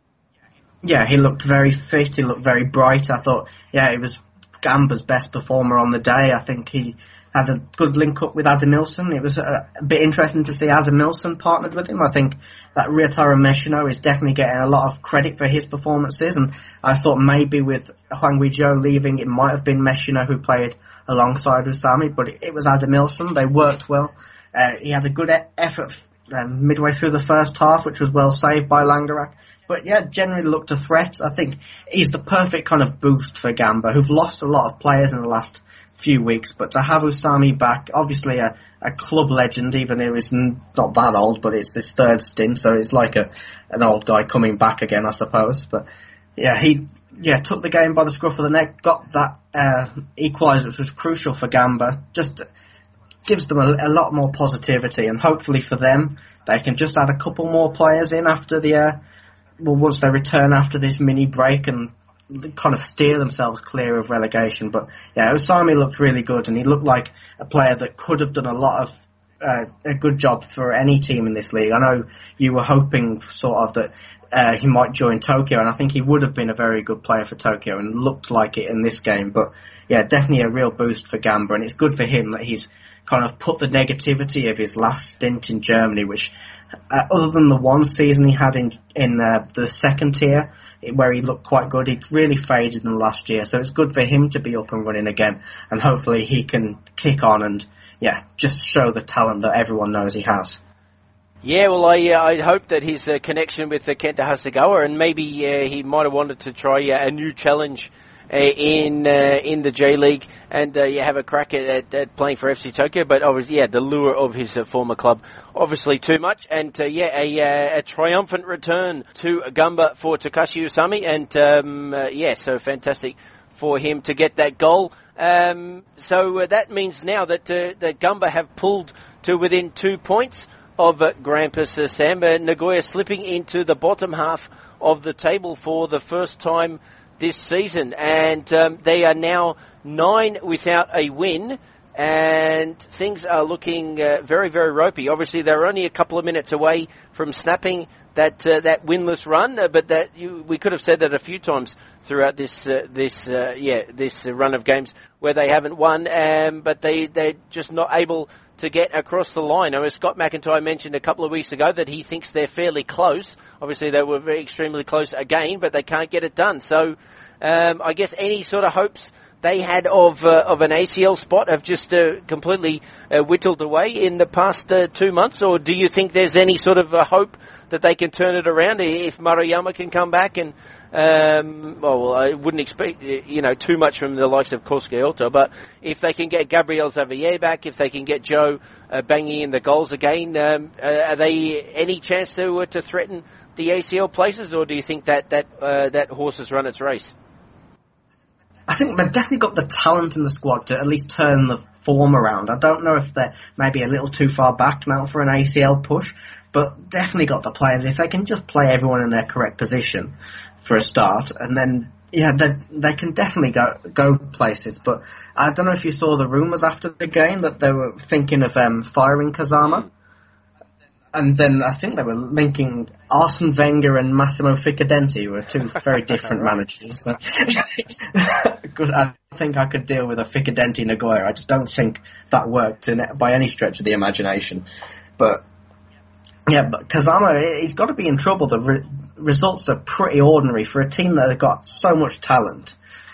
Yeah, he looked very fit, he looked very bright. I thought, yeah, he was Gamba's best performer on the day. I think he had a good link-up with Adamilson. It was a, a bit interesting to see Adamilson partnered with him. I think that Ryotaro Meshino is definitely getting a lot of credit for his performances, and I thought maybe with Hwang Woo-jo leaving, it might have been Meshino who played alongside Usami, but it, it was Adamilson. They worked well. Uh, he had a good e- effort um, midway through the first half, which was well saved by Langerak. But yeah, generally looked a threat. I think he's the perfect kind of boost for Gamba, who've lost a lot of players in the last few weeks. But to have Usami back, obviously a, a club legend, even though he's not that old, but it's his third stint, so it's like a an old guy coming back again, I suppose. But yeah, he yeah took the game by the scruff of the neck, got that uh, equaliser, which was crucial for Gamba. Just gives them a, a lot more positivity, and hopefully for them, they can just add a couple more players in after the. Uh, Well, once they return after this mini break and kind of steer themselves clear of relegation. But yeah, Usami looked really good, and he looked like a player that could have done a lot of uh, a good job for any team in this league. I know you were hoping sort of that uh, he might join Tokyo, and I think he would have been a very good player for Tokyo and looked like it in this game. But yeah, definitely a real boost for Gamba, and it's good for him that he's kind of put the negativity of his last stint in Germany, which uh, other than the one season he had in in uh, the second tier where he looked quite good, he really faded in the last year. So it's good for him to be up and running again, and hopefully he can kick on and yeah, just show the talent that everyone knows he has. Yeah, well, I uh, I hope that his uh, connection with uh, Kenta Hasegawa, and maybe uh, he might have wanted to try uh, a new challenge uh, in uh, in the J League, and uh, yeah, have a crack at, at, at playing for F C Tokyo. But obviously, yeah, the lure of his uh, former club, obviously too much. And uh, yeah, a, uh, a triumphant return to Gamba for Takashi Usami, and um, uh, yeah, so fantastic for him to get that goal. Um, so uh, that means now that uh, that Gamba have pulled to within two points of uh, Grampus uh, Sam. Uh, Nagoya slipping into the bottom half of the table for the first time this season, and um, they are now nine without a win, and things are looking uh, very, very ropey. Obviously, they're only a couple of minutes away from snapping that uh, that winless run, uh, but that you, we could have said that a few times throughout this uh, this uh, yeah this uh, run of games where they haven't won, um, but they they're just not able to get across the line. I mean, Scott McIntyre mentioned a couple of weeks ago that he thinks they're fairly close. Obviously, they were very extremely close again, but they can't get it done. So, um, I guess any sort of hopes they had of uh, of an A C L spot have just uh, completely uh, whittled away in the past uh, two months. Or do you think there's any sort of uh, hope that they can turn it around if Maruyama can come back? And um, well, I wouldn't expect you know too much from the likes of Kosuke Ota, but if they can get Gabriel Xavier back, if they can get Joe uh, banging in the goals again, um, uh, are they any chance to uh, to threaten the A C L places, or do you think that that uh, that horse has run its race? I think they've definitely got the talent in the squad to at least turn the form around. I don't know if they're maybe a little too far back now for an A C L push, but definitely got the players. If they can just play everyone in their correct position for a start, and then, yeah, they they can definitely go go places. But I don't know if you saw the rumours after the game that they were thinking of um, firing Kazama. Mm. And then I think they were linking Arsene Wenger and Massimo Ficadenti, who were two very different managers. So I think I could deal with a Ficadenti Nagoya. I just don't think that worked in, by any stretch of the imagination. But yeah, but Kazama, he's got to be in trouble. The re- results are pretty ordinary for a team that have got so much talent.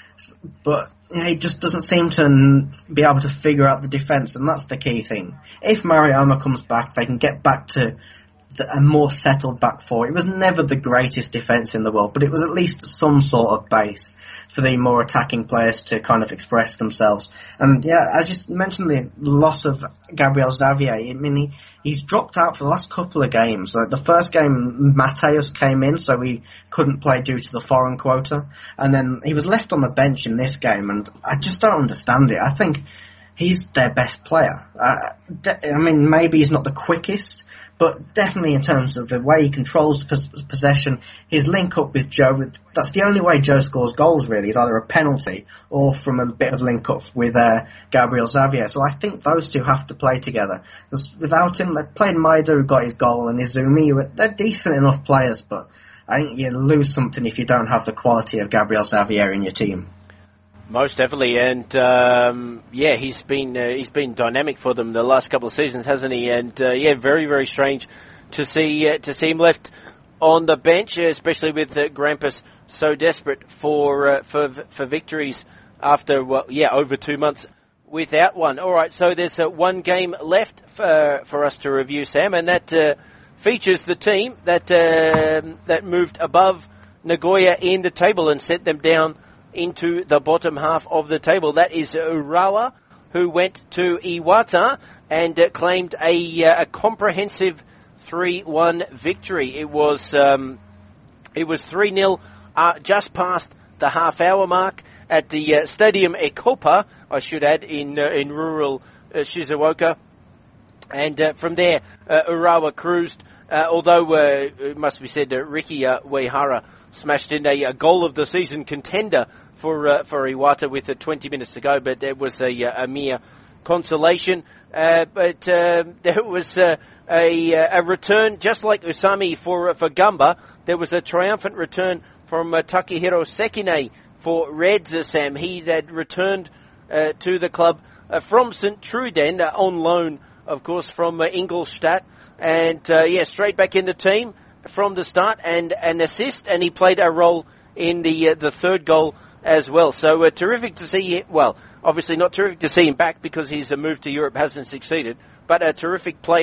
But yeah, he just doesn't seem to be able to figure out the defence, and that's the key thing. If Maruyama comes back, they can get back to the, a more settled back four. It was never the greatest defence in the world, but it was at least some sort of base for the more attacking players to kind of express themselves. And yeah, I just mentioned the loss of Gabriel Xavier. I mean, he, he's dropped out for the last couple of games. Like the first game, Mateus came in, so he couldn't play due to the foreign quota. And then he was left on the bench in this game, and I just don't understand it. I think he's their best player. Uh, de- I mean, maybe he's not the quickest, but definitely in terms of the way he controls pos- possession, his link up with Joe, with, that's the only way Joe scores goals really, is either a penalty or from a bit of link up with uh, Gabriel Xavier. So I think those two have to play together. Because without him, they played Maeda, who got his goal, and Izumi. They're decent enough players, but I think you lose something if you don't have the quality of Gabriel Xavier in your team. Most definitely, and um, yeah, he's been uh, he's been dynamic for them the last couple of seasons, hasn't he? And uh, yeah, very very strange to see uh, to see him left on the bench, especially with uh, Grampus so desperate for uh, for for victories after well, yeah over two months without one. All right, so there's uh, one game left for for us to review, Sam, and that uh, features the team that uh, that moved above Nagoya in the table and sent them down into the bottom half of the table. That is Urawa, who went to Iwata and uh, claimed a, uh, a comprehensive three one victory. It was um, it was three nil uh, just past the half-hour mark at the uh, Stadium Ekopa, I should add, in uh, in rural uh, Shizuoka. And uh, from there, uh, Urawa cruised, uh, although uh, it must be said that Ricky uh, Uehara smashed in a, a goal of the season contender for uh, for Iwata with uh, twenty minutes to go, but it was a, a mere consolation. Uh, but uh, there was uh, a a return, just like Usami for for Gamba. There was a triumphant return from uh, Takehiro Sekine for Reds. Uh, Sam, he had returned uh, to the club uh, from Saint Truden uh, on loan, of course, from uh, Ingolstadt, and uh, yeah, straight back in the team from the start, and an assist, and he played a role in the uh, the third goal as well. So uh, terrific to see, well, obviously not terrific to see him back because his uh, move to Europe hasn't succeeded, but a terrific player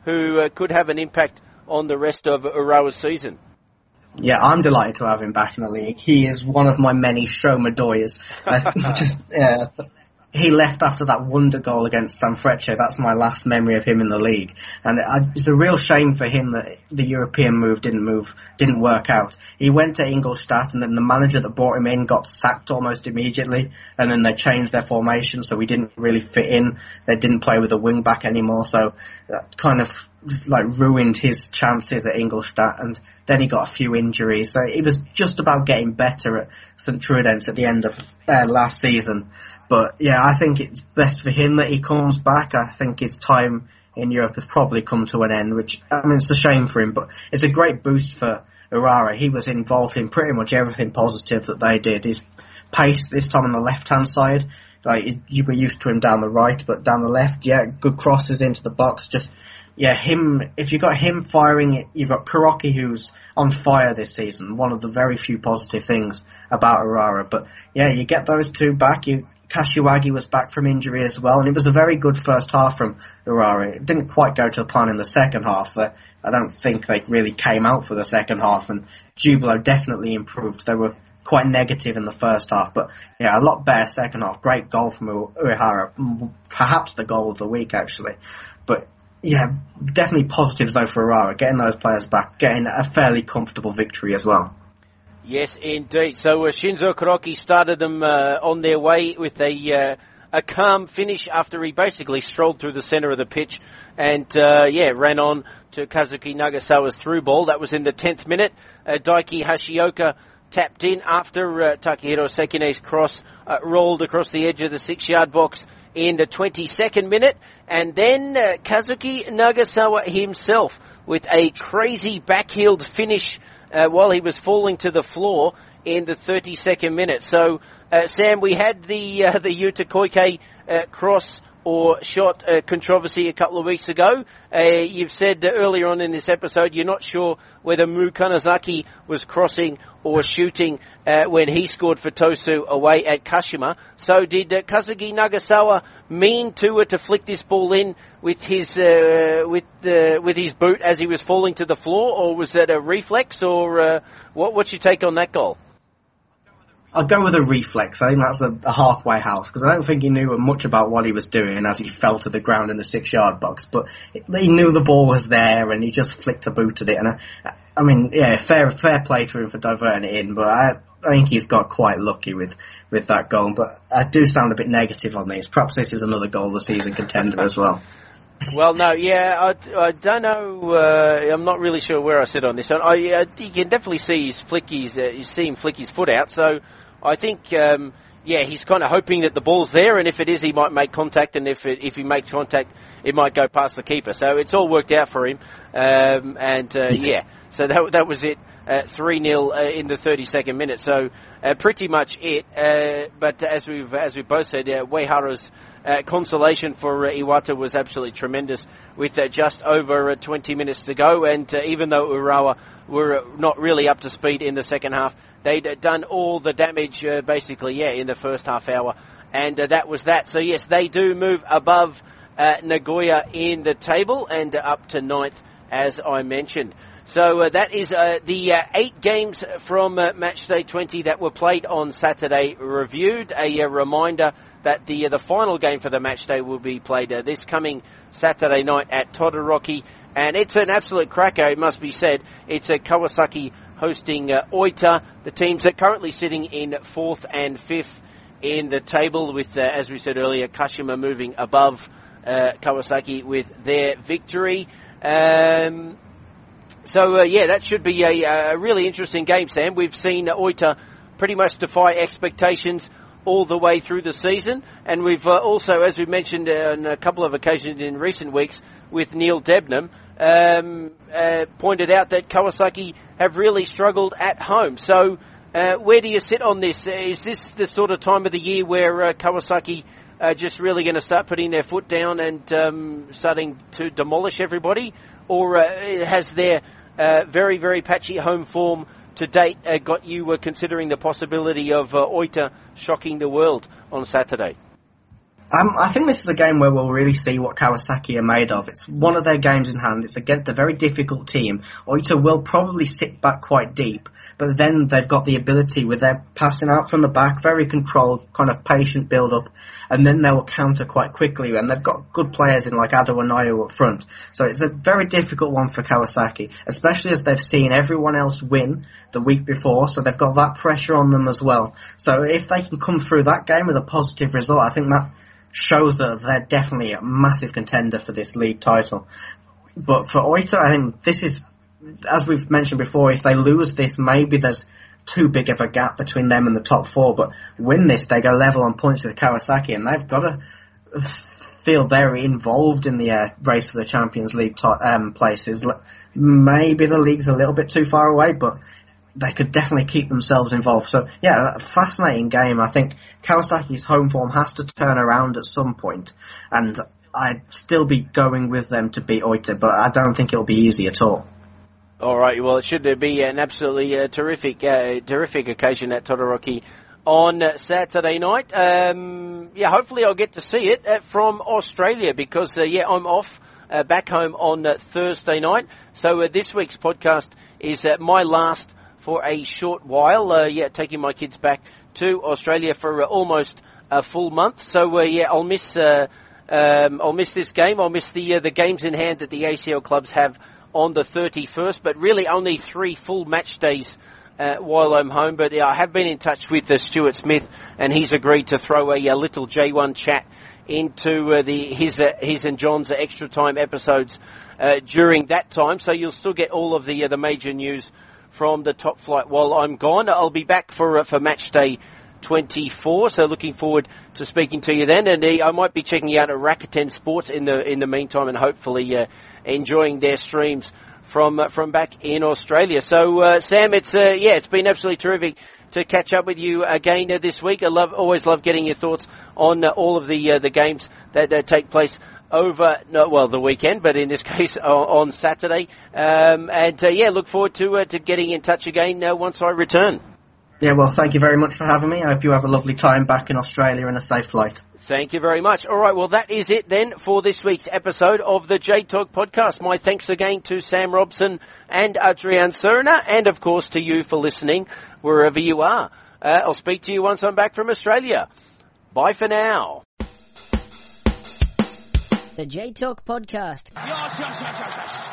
who uh, could have an impact on the rest of Urawa's season. Yeah, I'm delighted to have him back in the league. He is one of my many show Madoyas. Uh, just, uh, he left after that wonder goal against Sanfrecce. That's my last memory of him in the league. And it's a real shame for him that the European move didn't move, didn't work out. He went to Ingolstadt, and then the manager that brought him in got sacked almost immediately. And then they changed their formation, so he didn't really fit in. They didn't play with a wing back anymore, so that kind of like ruined his chances at Ingolstadt. And then he got a few injuries, so he was just about getting better at St Truden's at the end of uh, last season. But yeah, I think it's best for him that he comes back. I think his time in Europe has probably come to an end, which, I mean, it's a shame for him, but it's a great boost for Urawa. He was involved in pretty much everything positive that they did. His pace this time on the left-hand side, like you were used to him down the right, but down the left, yeah, good crosses into the box. Just, yeah, him, if you've got him firing, you've got Kuroki, who's on fire this season, one of the very few positive things about Urawa. But yeah, you get those two back, you Kashiwagi was back from injury as well, and it was a very good first half from Urawa. It didn't quite go to plan in the second half. Uh, I don't think they really came out for the second half, and Jubilo definitely improved. They were quite negative in the first half, but yeah, a lot better second half. Great goal from Uehara, perhaps the goal of the week actually. But yeah, definitely positives though for Urawa, getting those players back, getting a fairly comfortable victory as well. Yes, indeed. So uh, Shinzo Kuroki started them uh, on their way with a uh, a calm finish after he basically strolled through the centre of the pitch and, uh, yeah, ran on to Kazuki Nagasawa's through ball. That was in the tenth minute. Uh, Daiki Hashioka tapped in after uh, Takehiro Sekine's cross uh, rolled across the edge of the six-yard box in the twenty-second minute. And then uh, Kazuki Nagasawa himself with a crazy backheeled finish Uh, while he was falling to the floor in the thirty-second minute. So, uh, Sam, we had the uh, the Yuta Koike uh, cross or shot uh, controversy a couple of weeks ago. Uh, you've said uh, earlier on in this episode you're not sure whether Mu Kanazaki was crossing or shooting uh, when he scored for Tosu away at Kashima. So did uh, Kazuki Nagasawa mean to uh, to flick this ball in with his uh, with uh, with his boot as he was falling to the floor, or was that a reflex, or uh, what? What's your take on that goal? I'll go with a reflex. I think that's a, a halfway house, because I don't think he knew much about what he was doing as he fell to the ground in the six-yard box. But he knew the ball was there, and he just flicked a boot at it. And I, I mean, yeah, fair fair play to him for diverting it in. But I, I think he's got quite lucky with, with that goal. But I do sound a bit negative on this. Perhaps this is another goal of the season contender as well. Well, no, yeah, I, I don't know. Uh, I'm not really sure where I sit on this. I, uh, you can definitely see his flick his, uh, you see him flick his foot out. So I think, um, yeah, he's kind of hoping that the ball's there, and if it is, he might make contact, and if it, if he makes contact, it might go past the keeper. So it's all worked out for him, um, and uh, yeah, so that that was it, uh, three nil uh, in the thirty-second minute. So uh, pretty much it. Uh, but as we've as we both said, uh, Uehara's Uh, consolation for uh, Iwata was absolutely tremendous with uh, just over uh, twenty minutes to go, and uh, even though Urawa were uh, not really up to speed in the second half, they'd uh, done all the damage uh, basically, yeah, in the first half hour, and uh, that was that. So yes, they do move above uh, Nagoya in the table and uh, up to ninth, as I mentioned. So uh, that is uh, the uh, eight games from uh, match day twenty that were played on Saturday reviewed. A, a reminder that the uh, the final game for the match day will be played uh, this coming Saturday night at Todoroki, and it's an absolute cracker, it must be said. It's uh, Kawasaki hosting uh, Oita. The teams are currently sitting in fourth and fifth in the table, with, uh, as we said earlier, Kashima moving above uh, Kawasaki with their victory. Um, so, uh, yeah, that should be a, a really interesting game, Sam. We've seen uh, Oita pretty much defy expectations all the way through the season, and we've uh, also, as we mentioned uh, on a couple of occasions in recent weeks with Neil Debnam, um, uh, pointed out that Kawasaki have really struggled at home. So uh, where do you sit on this? Is this the sort of time of the year where uh, Kawasaki are just really going to start putting their foot down and um, starting to demolish everybody, or uh, has their uh, very, very patchy home form to date uh, got you uh, considering the possibility of uh, Oita shocking the world on Saturday? Um, I think this is a game where we'll really see what Kawasaki are made of. It's one of their games in hand. It's against a very difficult team. Oita will probably sit back quite deep, but then they've got the ability with their passing out from the back, very controlled, kind of patient build-up, and then they will counter quite quickly, and they've got good players in like Ado and Nayo up front. So it's a very difficult one for Kawasaki, especially as they've seen everyone else win the week before, so they've got that pressure on them as well. So if they can come through that game with a positive result, I think that shows that they're definitely a massive contender for this league title. But for Oita, I think this is, as we've mentioned before, if they lose this, maybe there's too big of a gap between them and the top four. But win this, they go level on points with Kawasaki, and they've got to feel they're involved in the uh, race for the Champions League t- um, places. Maybe the league's a little bit too far away, but they could definitely keep themselves involved. So, yeah, a fascinating game. I think Kawasaki's home form has to turn around at some point, and I'd still be going with them to beat Oita, but I don't think it'll be easy at all. All right, well, it should be an absolutely uh, terrific uh, terrific occasion at Todoroki on uh, Saturday night. Um, yeah, hopefully I'll get to see it uh, from Australia because, uh, yeah, I'm off uh, back home on uh, Thursday night. So uh, this week's podcast is uh, my last for a short while, uh, yeah, taking my kids back to Australia for uh, almost a full month. So, uh, yeah, I'll miss, uh, um, I'll miss this game. I'll miss the, uh, the games in hand that the A C L clubs have on the thirty-first, but really only three full match days, uh, while I'm home. But yeah, I have been in touch with uh, Stuart Smith, and he's agreed to throw a, a little J one chat into uh, the, his, uh, his and John's uh, extra time episodes, uh, during that time. So you'll still get all of the, uh, the major news from the top flight while I'm gone. I'll be back for uh, for match day twenty-four, so looking forward to speaking to you then. And uh, I might be checking out a Rakuten Sports in the in the meantime, and hopefully uh, enjoying their streams from uh, from back in Australia. So uh, Sam, it's uh, yeah, it's been absolutely terrific to catch up with you again uh, this week. I love always love getting your thoughts on uh, all of the uh, the games that uh, take place over, no, well, the weekend, but in this case on, on Saturday. Um, and, uh, yeah, look forward to uh, to getting in touch again uh, once I return. Yeah, well, thank you very much for having me. I hope you have a lovely time back in Australia and a safe flight. Thank you very much. All right, well, that is it then for this week's episode of the J-Talk podcast. My thanks again to Sam Robson and Adrian Cerna, and, of course, to you for listening wherever you are. Uh, I'll speak to you once I'm back from Australia. Bye for now. The J-Talk podcast. Yes, yes, yes, yes, yes.